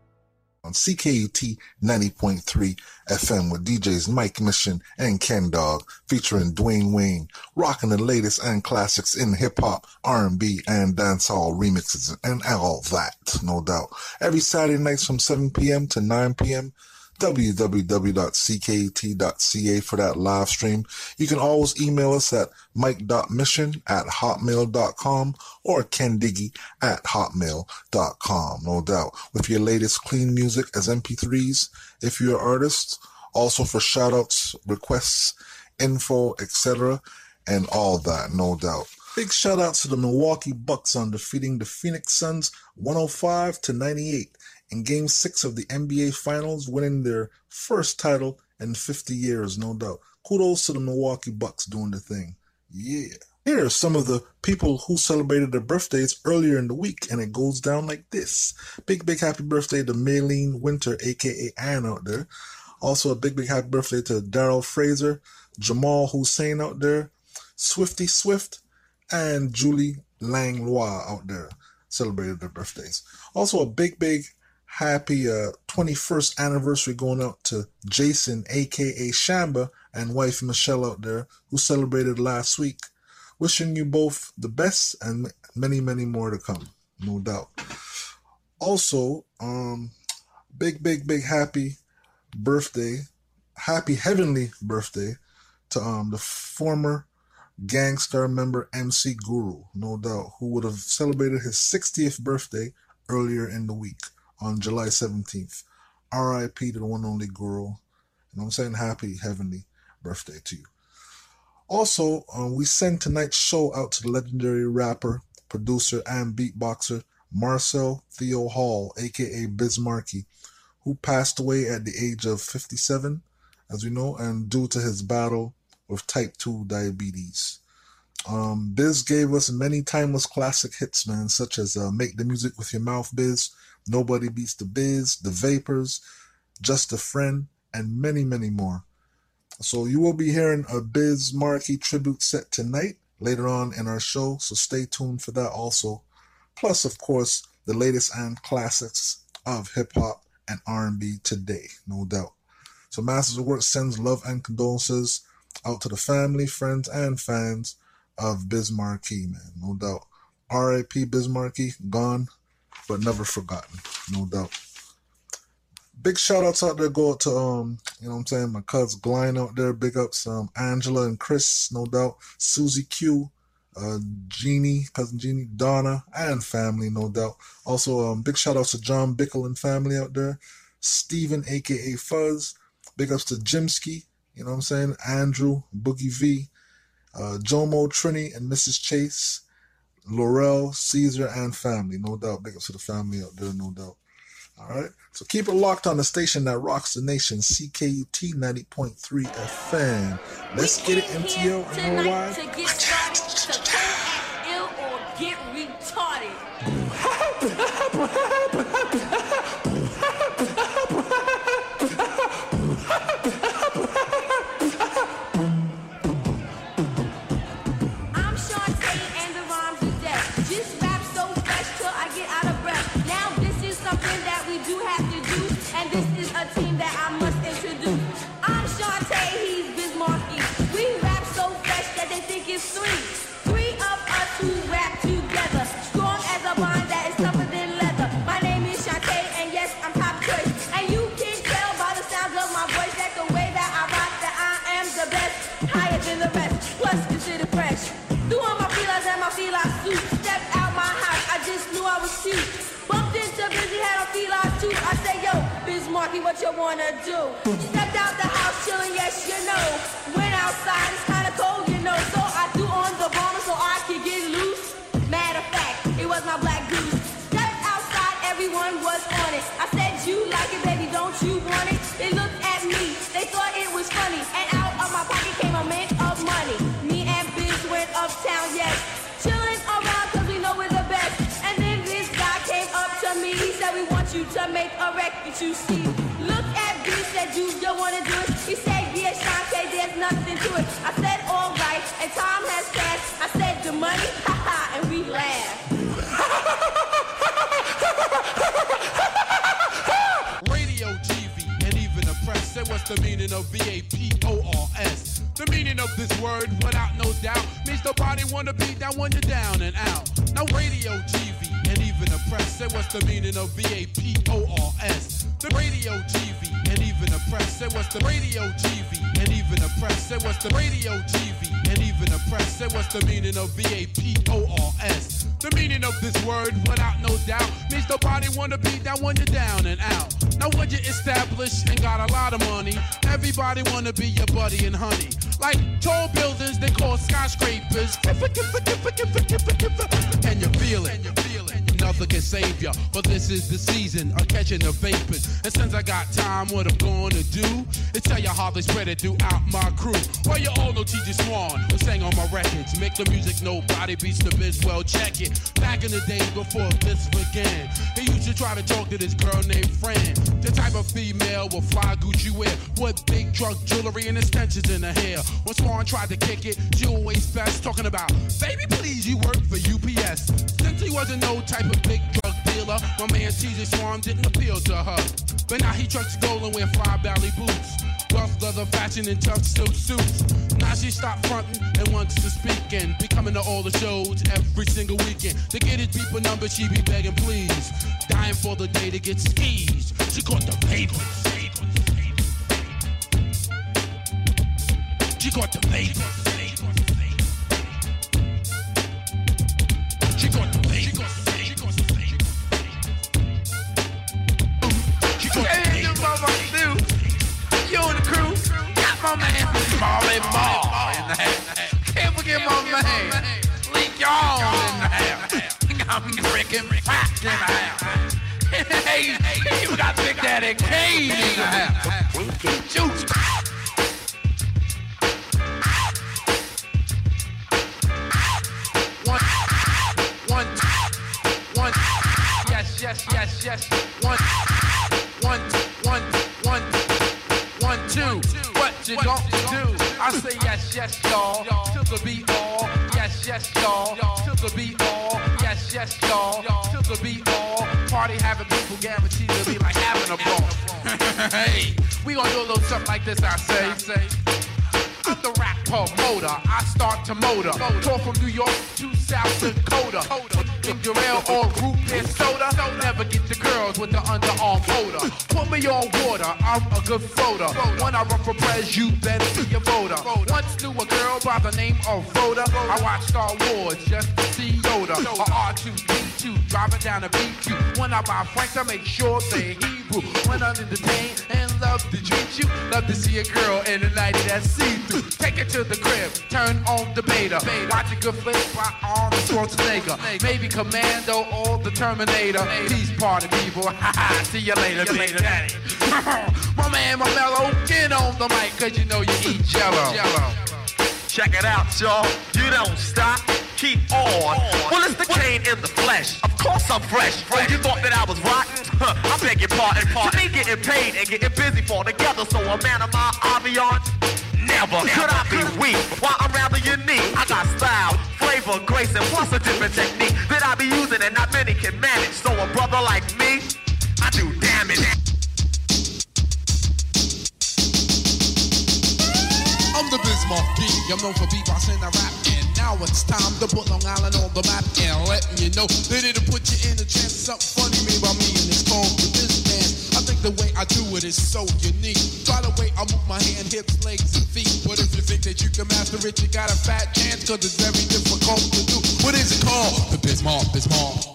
On C K U T ninety point three F M with D Js Mike Mission and Ken Dog, featuring Dwayne Wayne, rocking the latest and classics in hip-hop, R and B, and dancehall remixes, and all that, no doubt. Every Saturday nights from seven p.m. to nine p.m., w w w dot c k u t dot c a for that live stream. You can always email us at mike dot mission at hotmail dot com or kendiggy at hotmail dot com, no doubt. With your latest clean music as M P threes, if you're an artist, also for shout-outs, requests, info, et cetera, and all that, no doubt. Big shout-outs to the Milwaukee Bucks on defeating the Phoenix Suns one oh five to ninety-eight. In Game six of the N B A Finals, winning their first title in fifty years, no doubt. Kudos to the Milwaukee Bucks doing the thing. Yeah. Here are some of the people who celebrated their birthdays earlier in the week, and it goes down like this. Big, big happy birthday to Maylene Winter, a k a. Ann out there. Also a big, big happy birthday to Daryl Fraser, Jamal Hussein out there, Swifty Swift, and Julie Langlois out there celebrated their birthdays. Also a big, big happy uh, twenty-first anniversary going out to Jason, a k a. Shamba, and wife Michelle out there, who celebrated last week. Wishing you both the best and many, many more to come, no doubt. Also, um, big, big, big happy birthday, happy heavenly birthday to um the former Gangstar member M C Guru, no doubt, who would have celebrated his sixtieth birthday earlier in the week on July seventeenth. R I P to the one and only Guru. And I'm saying happy heavenly birthday to you. Also, um, we send tonight's show out to the legendary rapper, producer, and beatboxer Marcel Theo Hall, aka Biz Markie, who passed away at the age of fifty-seven, as we know, and due to his battle with type two diabetes. Um, Biz gave us many timeless classic hits, man, such as uh, Make the Music with Your Mouth, Biz, Nobody Beats the Biz, The Vapors, Just a Friend, and many, many more. So you will be hearing a Biz Markie tribute set tonight, later on in our show, so stay tuned for that also. Plus, of course, the latest and classics of hip-hop and R and B today, no doubt. So Masters of Work sends love and condolences out to the family, friends, and fans of Biz Markie, man, no doubt. R I P Biz Markie, gone, but never forgotten, no doubt. Big shout-outs out there go out to, um, you know what I'm saying, my cuz Glenn out there, big ups, um, Angela and Chris, no doubt, Susie Q, Uh, Jeannie, cousin Jeannie, Donna, and family, no doubt. Also, um, big shout outs to John Bickle and family out there. Steven, aka Fuzz. Big ups to Jimsky, you know what I'm saying? Andrew, Boogie V, uh, Jomo, Trini, and Missus Chase, Laurel, Caesar, and family, no doubt. Big ups to the family out there, no doubt. All right, so keep it locked on the station that rocks the nation, C K U T ninety point three F M. Let's get it, M T L and worldwide. To get started, to come act ill or get retarded. I'm Shantae and the rhymes of death. Just rap so fresh till I get out of breath. Now this is something that we do have to do, and this is a team that I must introduce. I'm Shantae, he's Biz Markie. We rap so fresh that they think it's three. Three of us who rap together, strong as a bond that is tougher than leather. My name is Shantae, and yes, I'm top choice. And you can tell by the sound of my voice that the way that I rock, that I am the best, higher than the rest, plus considered fresh. Threw on my feelers and my fila suit, stepped out my house, I just knew I was cute. Bumped into Busy, had on fila too. I say, yo, Biz Markie, what you wanna do? Stepped out the house, chillin', yes, you know. Went outside, it's kinda cold, you know. So I threw on the bomber so I could get loose. Matter of fact, it was my black goose. Stepped outside, everyone was on it. I said, you like it, baby, don't you want it? They looked at me, they thought it was funny. And out of my pocket came a mint of money. Me and Biz went uptown, yes. Chillin' around cause we know we're the best. And then this guy came up to me, he said, we want you to make a record, you see. Look at B, said, you don't wanna do it. He said, yeah, Shantae, there's nothing to it. I said, all right, and time has passed. I said, the money, haha, and we laughed. Radio, T V, and even the press say what's the meaning of V A P O R S. The meaning of this word, without no doubt, means nobody wanna be down when you're down and out. Now radio, T V, and even the press say what's the meaning of V A P O R S. The radio, T V, and even the press say what's the radio, T V, and even the press say what's the radio, T V, and even the press say what's the meaning of V A P O R S. The meaning of this word, without no doubt, means nobody wanna be down when you're down and out. Now when you're established and got a lot of money, everybody wanna be your buddy and honey. Like tall buildings they call skyscrapers, and you feel it. Nothing can save ya, but this is the season of catching the vapors. And since I got time, what I'm gonna do is tell you how they spread it throughout my crew. Well, you all know T J Swan, who sang on my records. Make the music, nobody beats the biz, well, check it. Back in the day before this began, he used to try to talk to this girl named Fran. The type of female with fly Gucci wear, with big drug jewelry and extensions in her hair. When Swan tried to kick it, she always best talking about, baby, please, you work for U P S. Since he wasn't no type of big drug dealer, my man T J Swan didn't appeal to her. But now he trucks gold and wear fly belly boots, rough leather fashion and tough silk suits. Now she stopped fronting and wants to speak and be coming to all the shows every single weekend. To get his people number, she be begging please, dying for the day to get skis. She caught the vapors. She caught the vapors. She gonna play. She gonna play. She gonna play. She gonna play. Hey, you motherfuckers do. You and the crew. Got my man Marley Marl in the house. Can't forget my man Lee Y'all in the house. I'm freaking fat in the house. Hey, you got Big Daddy Kane in the house. Juice. One, one, one. Yes, yes, yes, yes. One, one, one, one, one, two. What you gonna do? I say yes, yes, y'all. Till the beat all. Yes, yes, y'all. Till the beat all. Yes, yes, y'all. Till the beat all. Party having people guaranteed to be like having a ball. Hey, we gonna do a little something like this, I say. say. I'm the rap promoter, I start to motor. Tour from New York to South Dakota. King Jarrell or root beer soda. Never get the girls with the underarm motor. Put me on water, I'm a good floater. When I run for pres, you better be a voter. Once knew a girl by the name of Rhoda. I watched Star Wars just to see Yoda. A R two D two, driving down a B Q. When I buy Franks, I make sure they Hebrew. When I'm entertained and love to treat you, love to see a girl in a nightie that's see-through. Take it to the crib, turn on the beta. Watch a good flick by Arnold Schwarzenegger. Maybe Commando or the Terminator. Peace party people, haha, see you later, Big Daddy. My man, my mellow, get on the mic, cause you know you eat jello. Check it out, y'all. You don't stop. Keep on. Well, it's the Kane in the flesh. Of course I'm fresh. Oh, you thought that I was rotten? Huh, I beg your pardon. To me, getting paid and getting busy fall together. So a man of my ambiance, never could I be weak. While I'm rather unique, I got style, flavor, grace, and plus a different technique that I be using and not many can manage. So a brother like me, I do damage. I'm the Biz Markie, I'm known for beatboxing and rap, and now it's time to put Long Island on the map and letting you know that it'll put you in a trance. Something funny made by me, and it's called the Biz Dance. I think the way I do it is so unique. By the way, I move my hand, hips, legs, and feet. But if you think that you can master it, you got a fat chance, cause it's very difficult to do. What is it called? The Biz Mark, Biz Mark.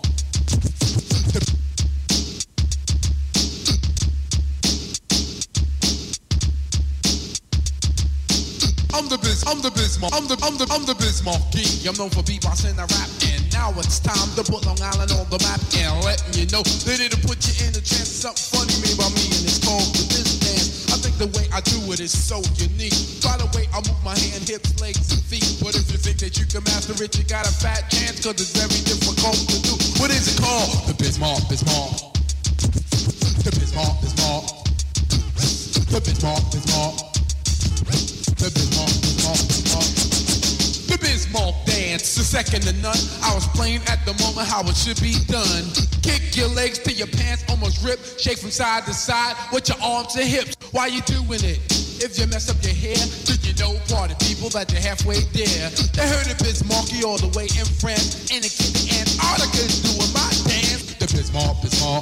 I'm the Biz, I'm the Biz Mark, I'm the, I'm the, I'm the Biz Markie. I'm known for beatboxing and rap, and now it's time to put Long Island on the map and letting you know that it'll put you in a trance. Something funny made by me, and it's called the Biz Dance. I think the way I do it is so unique. By the way, I move my hand, hips, legs, and feet. But if you think that you can master it, you got a fat chance, cause it's very difficult to do. What is it called? The Biz Mark, Biz Mark. The Biz Mark, Biz Mark. The Biz Mark, Biz Mark. The Biz Mark, Biz Mark, Biz Mark. The Biz Mark dance, a second to none. I was playing at the moment how it should be done. Kick your legs till your pants almost rip. Shake from side to side with your arms and hips. Why you doing it? If you mess up your hair, did you know party people that you're halfway there? They heard of Biz Markie all the way in France. And the kid in Antarctica is doing my dance. The Biz Mark, Biz Mark.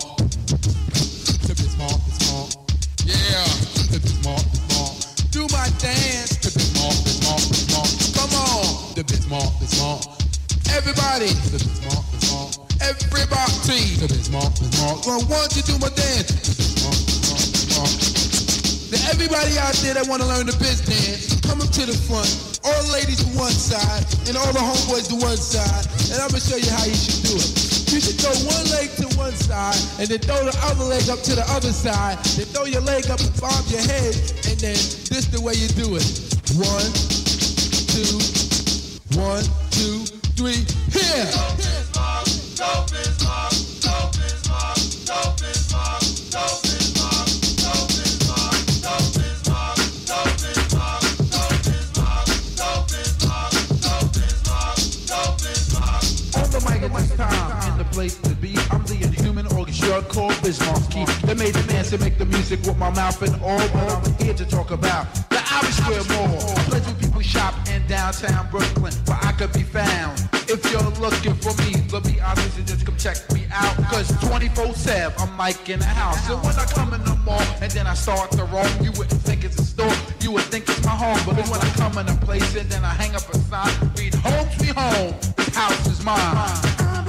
The Biz Mark, Biz Mark. Yeah, the Biz Mark, Biz Mark. Do my dance. The Biz Mark, Biz Mark, Biz Mark. Come on. The Biz Mark, Biz Mark. Everybody. The Biz Mark, Biz Mark. Everybody. The Biz Mark, Biz Mark. I want you to do my dance. The Biz Mark, Biz Mark, Biz Mark. Now everybody out there that want to learn the Biz dance, come up to the front. All the ladies to one side and all the homeboys to one side. And I'm going to show you how you should do it. You should throw one leg to one side and then throw the other leg up to the other side. Then throw your leg up above your head, and then this the way you do it. One, two, one, two, three, here! Go Biz Mark, go Biz Mark, go Biz Mark, go Biz Mark, go Biz Mark, go Biz Mark, go Biz Mark, go Biz Mark, go Biz Mark, go Biz Mark, go Biz Mark, go Biz Mark. On the mic at this time, in the place to be, I'm the inhuman orchestra called Biz Markie. They made the dance and make the music with my mouth and all, but I'm here to talk about the Irish Square Mall. A place where people shop in downtown Brooklyn, where I could be found. If you're looking for me, let me honest and just come check me out. Cause twenty-four seven, I'm like in the house. So when I come in the mall and then I start to roam, you wouldn't think it's a store, you would think it's my home. But then when I come in a place and then I hang up a sign, read home sweet home, this house is mine.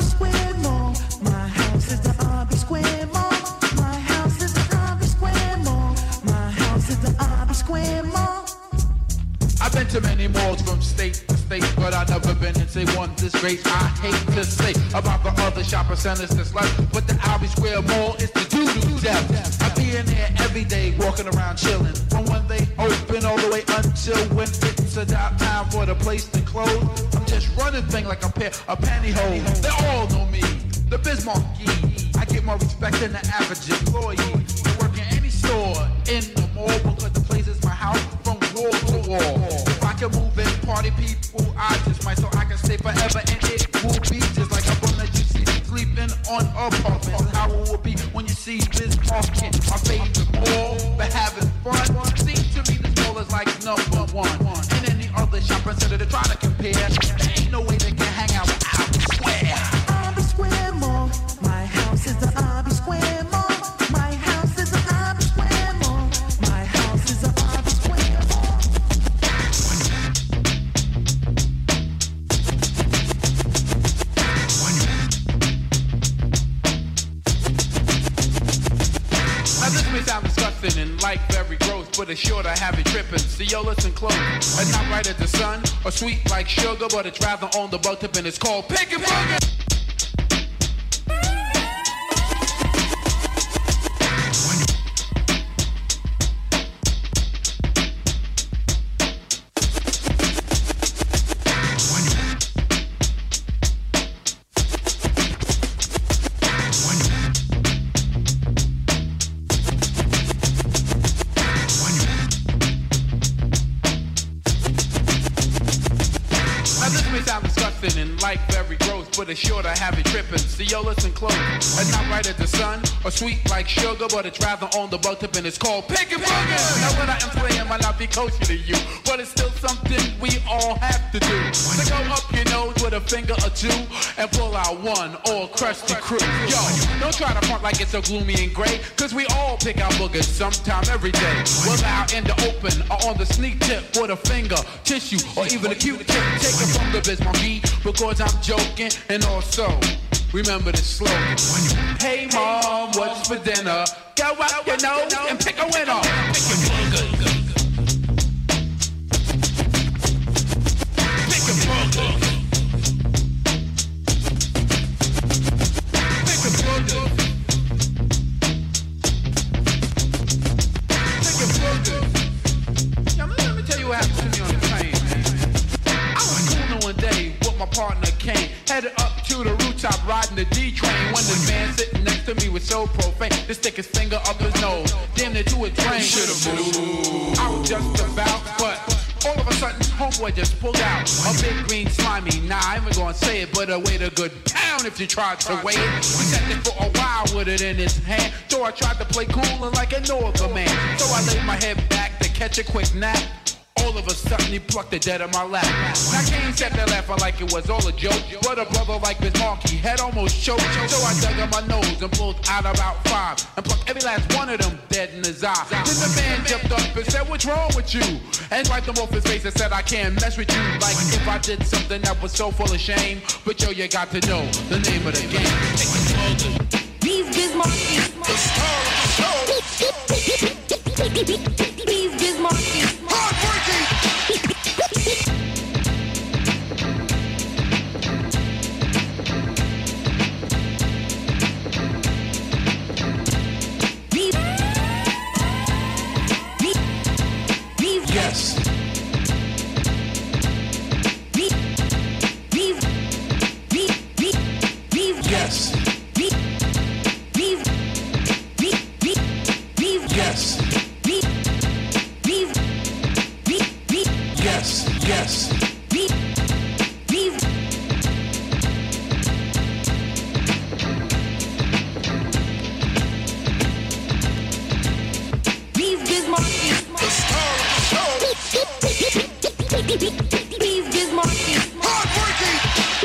Been to many malls from state to state, but I never been in say one this great. I hate to say about the other shopping centers that's left, but the Albee Square Mall is the doo-doo death. I be in there every day, walking around chilling, from when they open all the way until when it's about time for the place to close. I'm just running thing like a pair of pantyhose. They all know me, the Bismarck Yee. I get more respect than the average employee. I work in any store in the mall because the place is my house from wall to wall. If I can move in, party people, I just might, so I can stay forever, and it will be just like a bum that you see sleeping on apartments. How it will be when you see this parking. My favorite mall, but having fun. Seems to me this mall is like number one. And any other shopping center to try to compare, there ain't no way they can hang out with Albee Square. Albee Square Mall, my house is the Albee Square Mall. My house is the Albee Square Mall. My house is the Albee Square Mall. Now this may sound disgusting and like very gross, but it's sure to have it tripping. See, yo, listen close. It's not right at the sun or sweet like sugar, but it's rather on the boat tip and it's called Pickin' Burger. And like very gross, but it's sure to have it tripping. See, yo, listen close. It's not right at the sun or sweet like sugar, but it's rather on the boat tip and it's called Pickin' Burger. Now what I am playing might not be kosher to you, but it's still something we all have to do. So go up your nose with a finger or two and pull out one all crusty crew. Yo, don't try to front like it's so gloomy and gray, cause we all pick our boogers sometime every day. Whether out in the open or on the sneak tip with a finger, tissue, or even a Q-tip. Take it from the Bismarck Yee, because I'm joking, and also remember the slogan. Hey mom, what's for dinner? Go out your nose and pick a winner. Pick a burger. Pick a burger. Pick a burger. Pick a burger. Now let me tell you what happened to me on the train, man. I was cooling one day. My partner came, headed up to the rooftop, riding the D train. When this man sitting next to me was so profane, to stick his finger up his nose, damn near to a drain. Should've moved. I was just about, but all of a sudden, homeboy just pulled out a big green slimy. Nah, I ain't gonna say it, but a weight a good pound if you tried to weigh it. We sat there for a while with it in his hand, so I tried to play cool and like a northern man. So I laid my head back to catch a quick nap. All of a sudden he plucked the dead in my lap. Now Kane sat there laughing like it was all a joke, but a brother like Bismarck Yee had almost choked. So I dug in my nose and pulled out about five and plucked every last one of them dead in his eye. Then the man jumped up and said, "What's wrong with you?" And wiped him off his face and said, "I can't mess with you like if I did something that was so full of shame. But yo, you got to know the name of the game." These Bismarck Yees, the star of the show. These Bismarck Yees, hardworking. Yes. These, these, these, these, these, yes. These, these, these, these, these, yes. These, these, these, these, yes, yes. These, these. These Bismarck Yees, the star of the show. These Bismarck Yees, hardworking.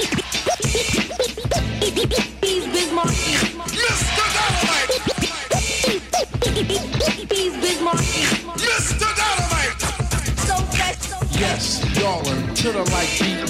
These Bismarck Yees, Mister Dynamite. These Bismarck Yees, Mister Dynamite. So fresh, so fresh. Yes, y'all are to the like beaten. You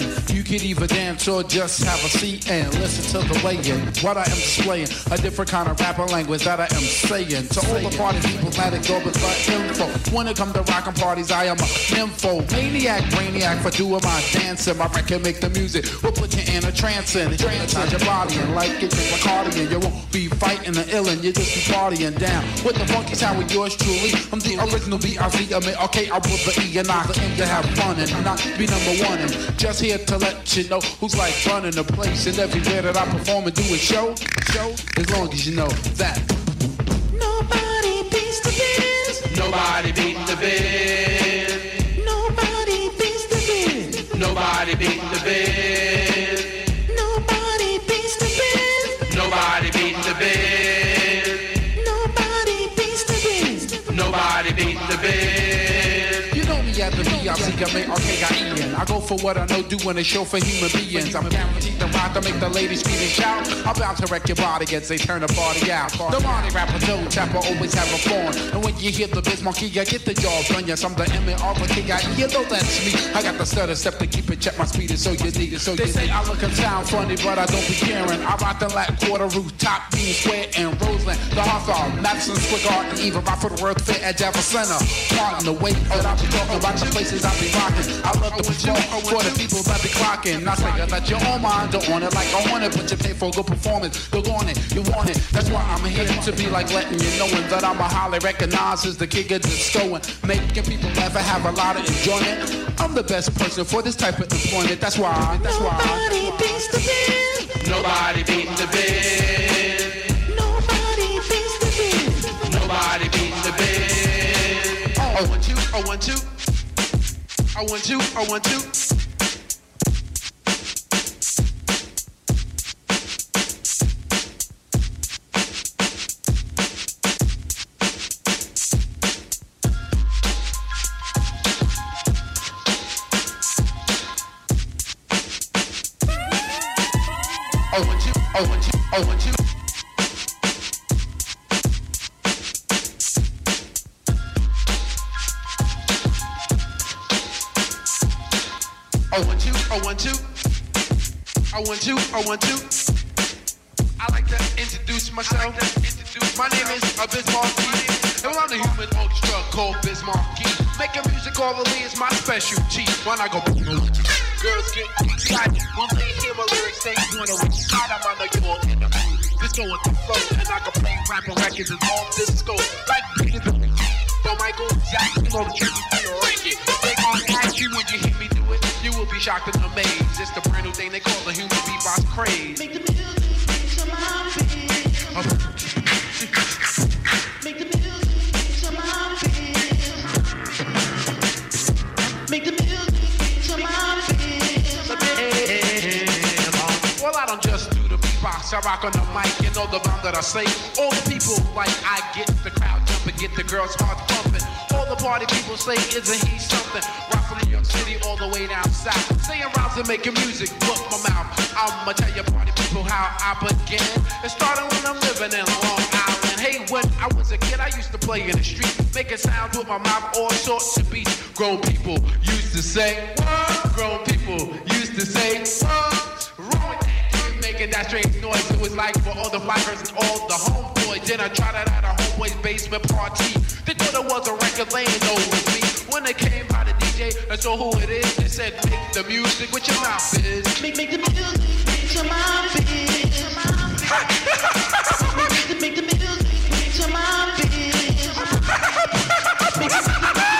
could either dance or just have a seat and listen to the way-in. What I am displaying, a different kind of rapper language that I am saying. To all the party people, let it go but for info. When it comes to rockin' parties, I am a nympho. Maniac, brainiac for doing my dancing. My record make the music, will put you in a trance and transcend your body and like it, drink Bacardi, and you won't be fighting the ill and you just be partying down with the funky sound with yours truly. I'm the original B I Z, I mean, okay, I will the E and I aim to have fun and not be number one. And just here to let you know who's like running the place and everywhere that I perform and do a show, show, as long as you know that nobody beats the biz. Nobody beating the biz. Nobody beats the biz. Nobody beating the biz. Nobody beats the biz. Nobody beating the biz. Nobody beats the biz. Nobody beating the biz. You know me as the B I C, I make R-K-I-E-N. I go for what I know, doing a show for human beings. I'm guaranteed to rock to make the ladies scream and shout. I'm bound to wreck your body as they turn the party out. The Ronnie rapper, Joe Tapper, always have a phone. And when you hear the Biz Monkey, I get the jaws done. Yes, I'm the M and R K I E, you know that's me. I got the stutter step to keep it, check my speed, is so you need it. So they say I look and sound funny, but I don't be caring. I rock the lat quarter rooftop, Bean Square, and Roseland. The Hawthorne, Madison Square Garden, even right for the World Fair at Java Center. Pardon the way that I be talking about the places I be rocking. I love the perform for the people that be clocking. I say that your own mind don't want it like I want it, but you pay for a good performance. You want it, you want it. That's why I'm here to be like letting you knowing that I'm a highly recognized as the king of discoing, making people laugh and have a lot of enjoyment. I'm the best person for this type of employment. That's why. That's why. Nobody beats the biz. Nobody beating the biz. Nobody beats the biz. Nobody beating the biz. Oh, one, two, oh, one, two. I want you, I want you. I want you, I want you, I want you. I want you, I want you, I want you, I want you. I like to introduce myself. Introduce my name is Biz Markie, and I'm the human orchestra called Biz Markie. Making music orally is my specialty. When I go, girls get excited when they hear my lyrics. They wanna recite. I'm on the you in the mood. This going to flow, and I can play rapping records and all disco like beating the but Michael Jackson on the trick you feel ranking. They gon' ask you when you hear me do it. You will be shocked and amazed. It's the brand new thing they call the human beatbox craze. Make the music to my beat. Make the music to my beat. Make the music to my beat. Well, I don't just do the beatbox. I rock on the mic. You know the rhyme that I say. All the people like I get the crowd jumping, get the girls heart pumping. All the party people say, isn't he something? Rock from New York City all the way down south. Saying rhymes and making music, look my mouth. I'ma tell you party people how I began. It started when I'm living in Long Island. Hey, when I was a kid, I used to play in the street, making sounds with my mouth, all sorts of beats. Grown people used to say, what? Grown people used to say, what? Wrong with that? Making that strange noise. It was like for all the fighters and all the homeboys. Then I tried it at a homeboy's basement party. They thought it was a record laying over me. When they came by the D J, I saw who it is. They said, make the music with your mouth is. Make, make the music with your mouth is. make, the, make the music with your mouth is. Make the, make the, make the music with your mouth is.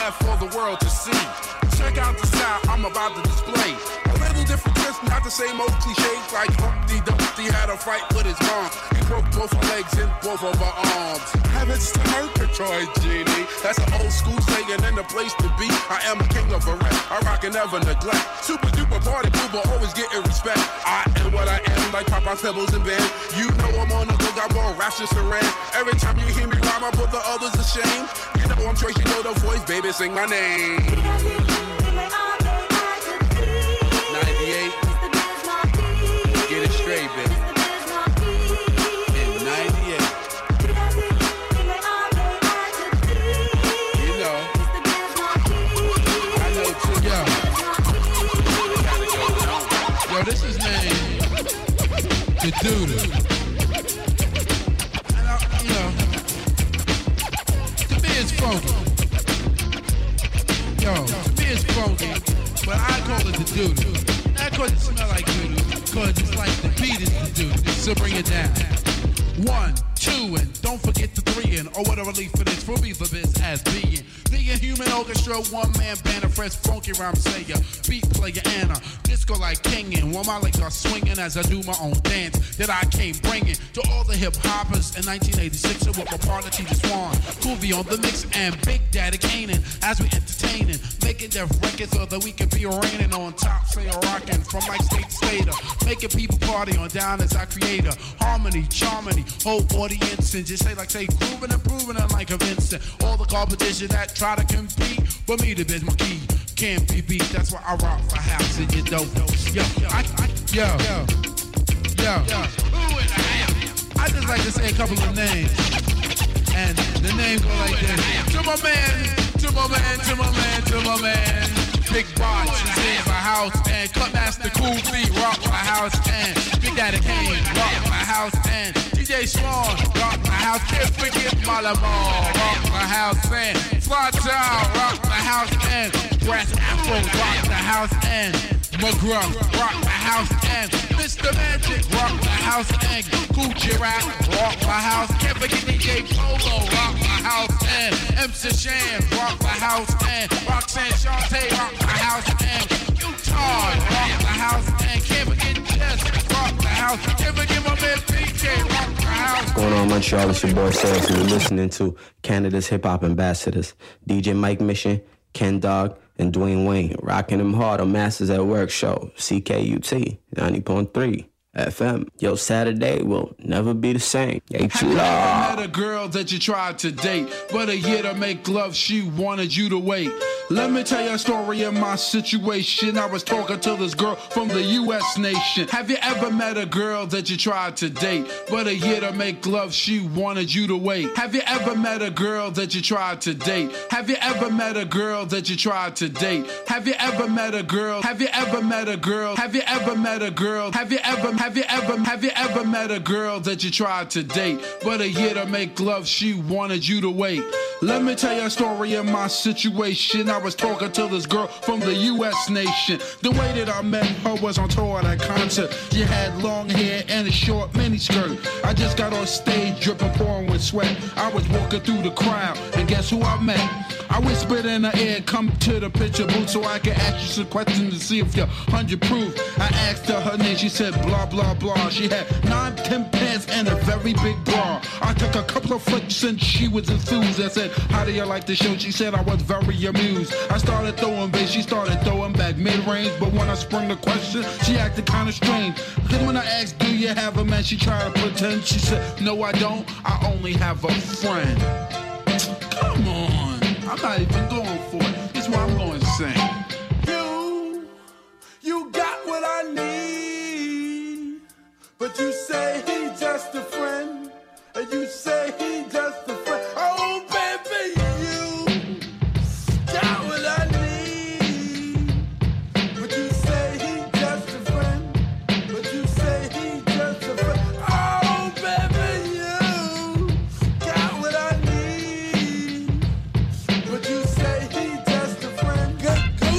left for the world to see. Check out the style I'm about to display. A little different twist, not the same old cliches like Humpty Dumpty had a fight with his mom. He broke both her legs and both of her arms. Heavens to Murgatroyd, Genie. That's an old school saying and the place to be. I am a king of a rap. I rock and never neglect. Super duper party pooper, always getting respect. I am what I am, like Popeye Pebbles and Ben. You know I'm on the go, got more raps than Saran. Every time you hear me rhyme, I put the others to shame. You know I'm Tracy Dodo voice, baby, sing my name. ninety-eight. Get it straight, baby. In ninety-eight. You know. I know too. Yo. Yo, this is named The Doodoo. And I, you know, to me it's funky. Yo, to me it's funky, but I call it the doo-doo. Not cause it smell like doo-doo, cause it's like the beat is the doo-doo. So bring it down. One, two, and don't forget the three, and oh, what a relief it is for me for this as being the human orchestra, one man band, a fresh funky rhyme sayer, beat player, and a disco like kingin'. While my legs are swinging as I do my own dance that I came bringing to all the hip hoppers in nineteen eighty-six. With my partner T J Swan, Coolby on the mix, and Big Daddy Kanan as we entertaining, making deaf records so that we can be reigning on top, say rocking from like state to state, making people party on down as our creator. Harmony, charmony, whole audience, and just say like say grooving and proving it like a Vincent. All the competition that try to compete, but me the biz my key can't be beat. That's why I rock for house and you dope. Yo, I, I, yo, yo, yo, yo. I just like to say a couple of names, and the name go like this. To my man, to my man, to my man, to my man. Big Box is in my house, and Cutmaster Cool B rock my house, and Big Daddy Kane rock my house, and T J Swan rock my house. Can't forget Malamar rock my house, and Fly Town rock my house, and Brass Afro rock the house, and McGruff rock my house, and Mister Magic rock my house, and Gucci Rap rock my house. Can't forget D J Polo rock my house, and M C Shan rock my house, and Roxanne Shante rock my house, and Utah rock my house, and can't forget Jess rock my house. Can't forget my man P K rock my house. What's going on, Montreal? It's your boy Sales, and you're listening to Canada's Hip Hop Ambassadors, D J Mike Mission, Ken Dog, and Dwayne Wayne, rocking them hard on Masters at Work show, C K U T ninety point three F M. Yo, Saturday will never be the same. H Have you ever met a girl that you tried to date, but a year to make love, she wanted you to wait? Let me tell you a story of my situation. I was talking to this girl from the U S nation. Have you ever met a girl that you tried to date, but a year to make love, she wanted you to wait? Have you ever met a girl that you tried to date? Have you ever met a girl that you tried to date? Have you ever met a girl? Have you ever met a girl? Have you ever met a girl? Have you ever have you ever have you ever met a girl that you tried to date, but a year to make love, she wanted you to wait? Let me tell you a story of my situation. I was talking to this girl from the U S nation. The way that I met her was on tour at a concert. She had long hair and a short miniskirt. I just got on stage dripping, pouring with sweat. I was walking through the crowd, and guess who I met? I whispered in her ear, come to the picture booth so I can ask you some questions to see if you're one hundred proof. I asked her her name, she said blah, blah, blah. She had nine, ten pants and a very big bra. I took a couple of flicks and she was enthused. I said, how do you like the show? She said I was very amused. I started throwing bass, she started throwing back mid-range. But when I sprung the question, she acted kind of strange. Then when I asked, do you have a man? She tried to pretend. She said, no, I don't. I only have a friend. Come on. I'm not even going for it. This is what I'm going to sing. You, you got what I need. But you say he's just a friend. And you say he's just a friend. Oh, baby, you got what I need. But you say he's just a friend. But you say he's just a friend. Oh, baby, you got what I need. But you say he's just a friend. Go, go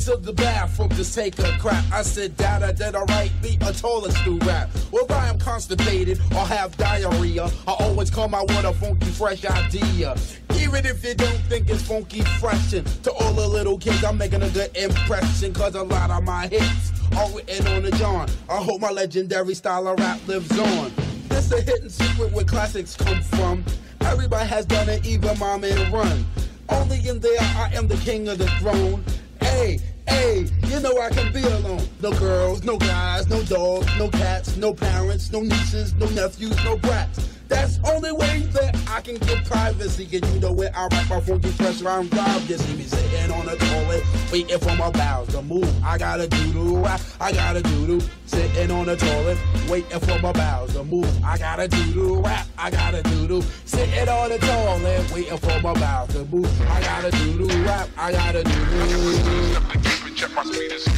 to the bathroom to take a crap. I said, Dad, I did alright, beat a toilet stool rap. Whether I am constipated or have diarrhea, I always come out with a funky, fresh idea. Even if you don't think it's funky fresh. And to all the little kids, I'm making a good impression, cause a lot of my hits are written on the John. I hope my legendary style of rap lives on. This a hidden secret where classics come from. Everybody has done it, even Mom and Run. Only in there, I am the king of the throne. Hey, hey, you know I can be alone. No girls, no guys, no dogs, no cats, no parents, no nieces, no nephews, no brats. That's only way that I can get privacy. And you know where I write my funky fresh rhyme drive. You see me sitting on the toilet, waiting for my bowels to move. I gotta doodle rap, I gotta doodle. Sitting on the toilet, waiting for my bowels to move. I gotta doodle rap, I gotta doodle. Sitting on the toilet, waiting for my bowels to move. I gotta doodle rap, I gotta doodle. Check my speed is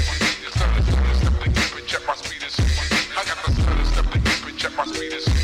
check my speed is I got the stutter step to keep it, check my speed is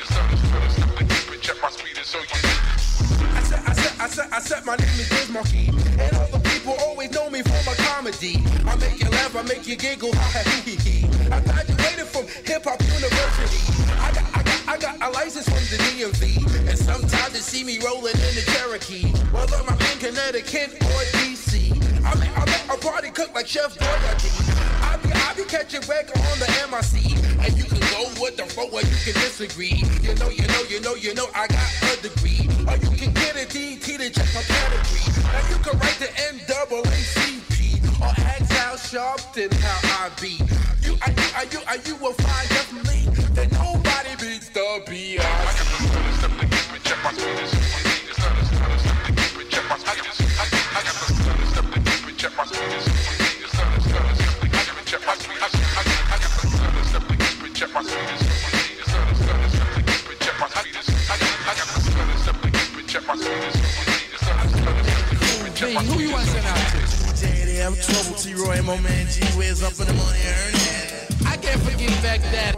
check my speed is so you I said, I said, I said, I said my name is Biz Monkey. And all the people always know me for my comedy. I make you laugh, I make you giggle, ha ha hee hee hee. I graduated from Hip Hop University. I got, I got, I got a license from the D M V. And sometimes they see me rolling in the Cherokee. Whether I'm in Connecticut or D C. I make, I make a party cook like Chef Boyardee. I be, I be catching wreck on the M I C. And you can go with the flow or you can disagree. You know, you know, you know, you know, I got a degree. Or you can get a D T to check my pedigree. Now you can write the N double A C P. Or ask how sharp than how I be. You, are you, are you, are you will find definitely that nobody beats the B I C. I got the stutter step to keep it, check my speed is stutter, stutter step to keep it, check my speed is I got the stutter step to keep it, check my speed is stutter, stutter step to keep it, check my speed is I got the stutter step to keep it, check my speed is stutter, stutter step to keep it, check my speed is I got the stutter step to keep it, check my speed is stutter, stutter step to keep it, check my speed is who you want to send out to? J D M, Trouble, T-Roy, my man G Wiz up in the money earning. I can't forget back that.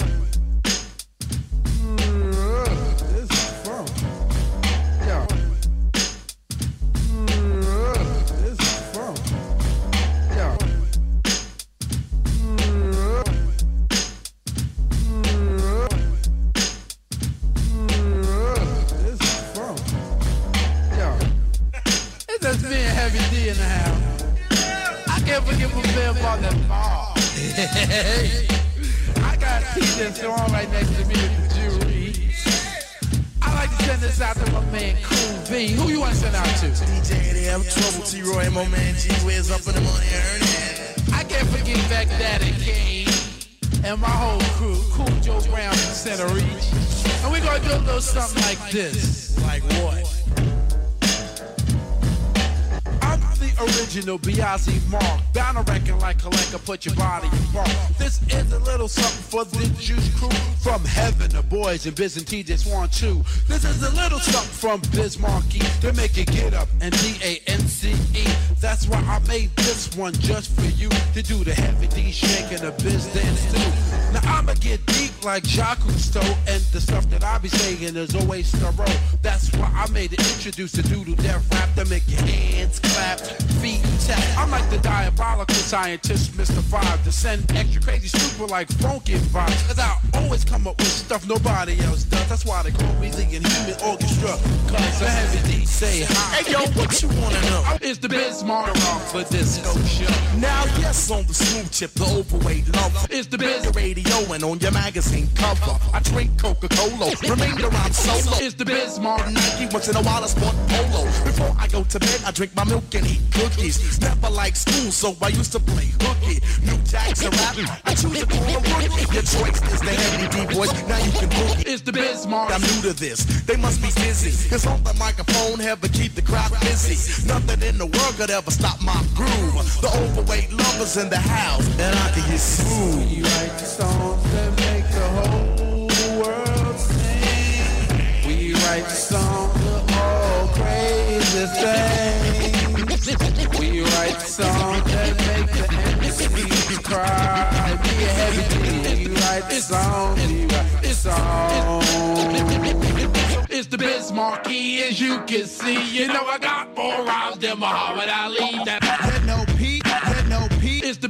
This is from. Yeah. This is from. Yeah. This is from. Yeah. It's just me and Heavy D in the house. I can't forget my man about that ball. I got T J Storm right next to me with the jewelry. I like to send this out to my man Cool V. Who you want to send out to? D J M, Trouble, T-Roy, my man G Wiz up in the money earning. I can't forget back that it came. And my whole crew, Cool Joe Brown from Center Reach. And we're gonna do a little something like this. Like what? The original Biazzi Mark. Bound to reckon like collector, put your body in park. This is a little something for the Juice Crew. From heaven, the boys and Biz and T just want to. This is a little something from Biz Markie to make you get up and D A N C E. That's why I made this one just for you to do the heavy D shaking the Biz dance too. Now I'ma get deep like Jacques Cousteau, and the stuff that I be saying is always thorough. That's why I made it introduce the doodle death rap to make your hands clap. Feet tap. I'm like the diabolical scientist, Mister Five, to send extra crazy super like funky vibes. Cause I always come up with stuff nobody else does. That's why they call me the Inhuman Orchestra. Cause the Heavy D say hi. Hey yo, what you wanna know? It's the Biz Markie for Disco Show. Now yes, on the smooth chip, the overweight lover. It's the Biz radio and on your magazine cover. I drink Coca-Cola, remainder I'm solo. It's the Biz Markie. Nike, once in a while I sport polo. Before I go to bed, I drink my milk and eat cookies. Never like school, so I used to play hooky. New Jackson rap, I choose to call a rookie. Your choice is the Heavy D boys, now you can boogie. It's the Biz Markie. I'm new to this, they must be busy. Cause on the microphone, ever keep the crowd busy. Nothing in the world could ever stop my groove. The overweight lovers in the house, and I can get smooth. We write the songs that make the whole world sing. We write the songs that all crazy things. We write songs that make the M Cs cry. Be a Heavy D. We write the songs. We write the songs. It's the Biz Markie, as you can see. You know I got more rhymes than Muhammad Ali. That N O P, N O P.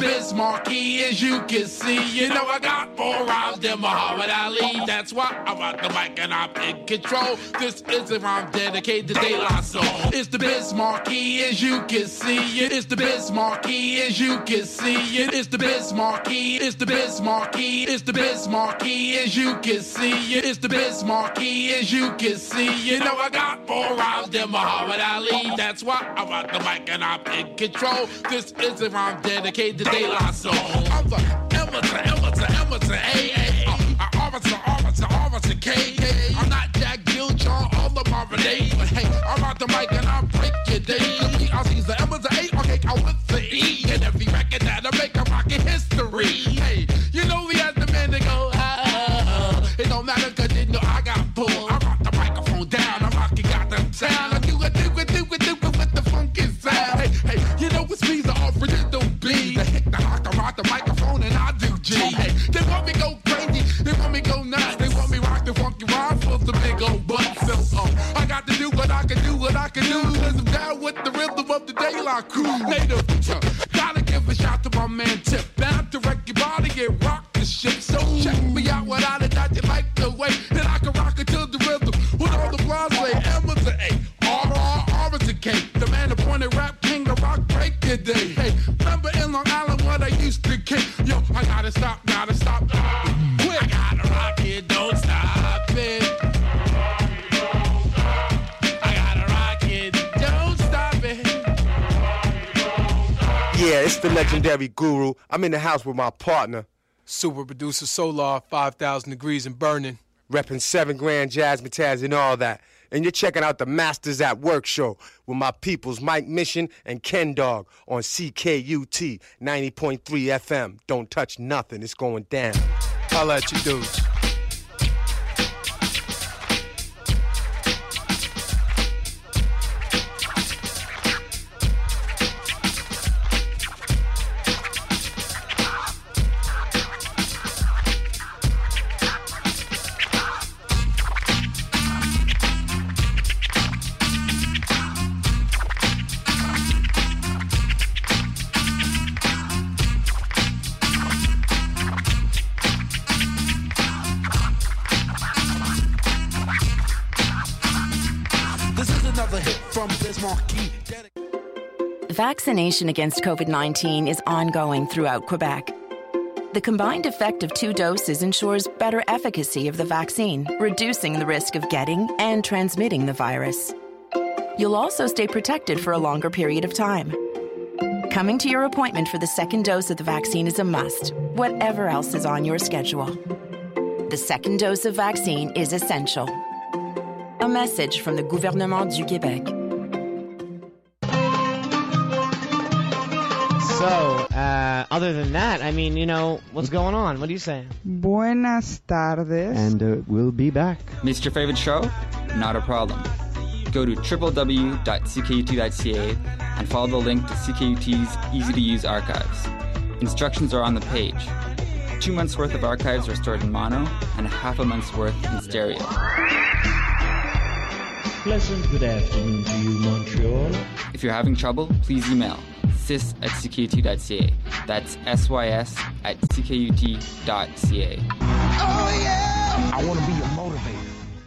Biz Markie, as you can see. You know I got more rhymes than Muhammad Ali. That's why I'm at the mic and I'm in control. This is a rhyme dedicated to De La Soul. It's the Biz Markie, as you can see. It's the Biz Markie, as you can see. It's the Biz Markie. It's the Biz Markie. It's the Biz Markie, as you can see. It's the Biz Markie, as you can see. You know I got more rhymes than Muhammad Ali. That's why I'm at the mic and I'm in control. This is a rhyme dedicated to De La Soul. I'm the Emma to Emma to Emma to A A. I'm Officer, Officer, Officer K. I'm not Jack Gill, John, all the Marvin A. But hey, I'm out the mic and I break your day. I see the Emma to A, okay, I with the E. And every record that I make, I'm rocking history. Hey, you know we had the man to go, ah. It don't matter cause you know I got pulled. I rock the microphone down, I'm rocking Gotham Town. I do it, do it, do it, do it with the funky sound. Hey, hey, you know it's me, the original B. The hit, the rock, I rock the microphone and I do G. Hey, they want me go crazy, they want me go nuts. They want me rock the funky rhymes with the big old butt. So, um, I got to do what I can do, what I can do. Cause I'm down with the rhythm of the De La crew. Native, uh, gotta give a shout to my man Tip. Bound to wreck your body and rock the shit. So check me out without a doubt, you like the way that I can rock it to the rhythm. With all the blondes say Emma to A, R R R to K. The man appointed rap king of rock break your day. Hey, remember in Long Island what I used to kick? Yo, I gotta stop, gotta stop. Quick, I gotta rock it, don't stop it. I gotta rock it, don't stop it. Yeah, it's the legendary Guru. I'm in the house with my partner, super producer Solar, five thousand degrees and burning. Repping seven grand, Jazz Mataz, and all that. And you're checking out the Masters at Work show with my peoples Mike Mission and Ken Dog on C K U T ninety point three F M. Don't touch nothing, it's going down. Holla at you dudes. Vaccination against COVID nineteen is ongoing throughout Quebec. The combined effect of two doses ensures better efficacy of the vaccine, reducing the risk of getting and transmitting the virus. You'll also stay protected for a longer period of time. Coming to your appointment for the second dose of the vaccine is a must, whatever else is on your schedule. The second dose of vaccine is essential. A message from the Gouvernement du Québec. So, uh, other than that, I mean, you know, what's going on? What do you say? Buenas tardes. And uh, we'll be back. Missed your favorite show? Not a problem. Go to w w w dot c k u t dot c a and follow the link to C K U T's easy-to-use archives. Instructions are on the page. Two months' worth of archives are stored in mono and half a month's worth in stereo. Pleasant good afternoon to you, Montreal. If you're having trouble, please email sys at c k u t dot c a. That's S Y S at c k u t dot c a. Oh, yeah! I want to be your motivator.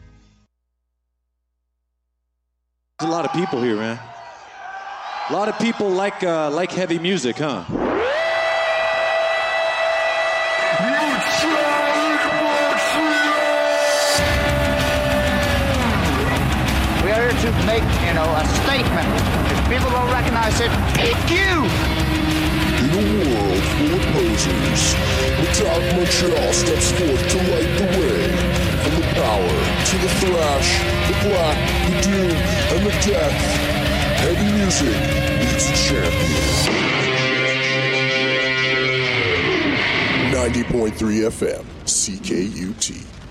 There's a lot of people here, man. A lot of people like uh, like heavy music, huh? We are here to make, you know, a statement. If people don't recognize it, it's you! In a world full of posers, Metallic Montreal steps forth to light the way. From the power to the thrash, the black, the doom, and the death, heavy music needs a champion. ninety point three F M, C K U T.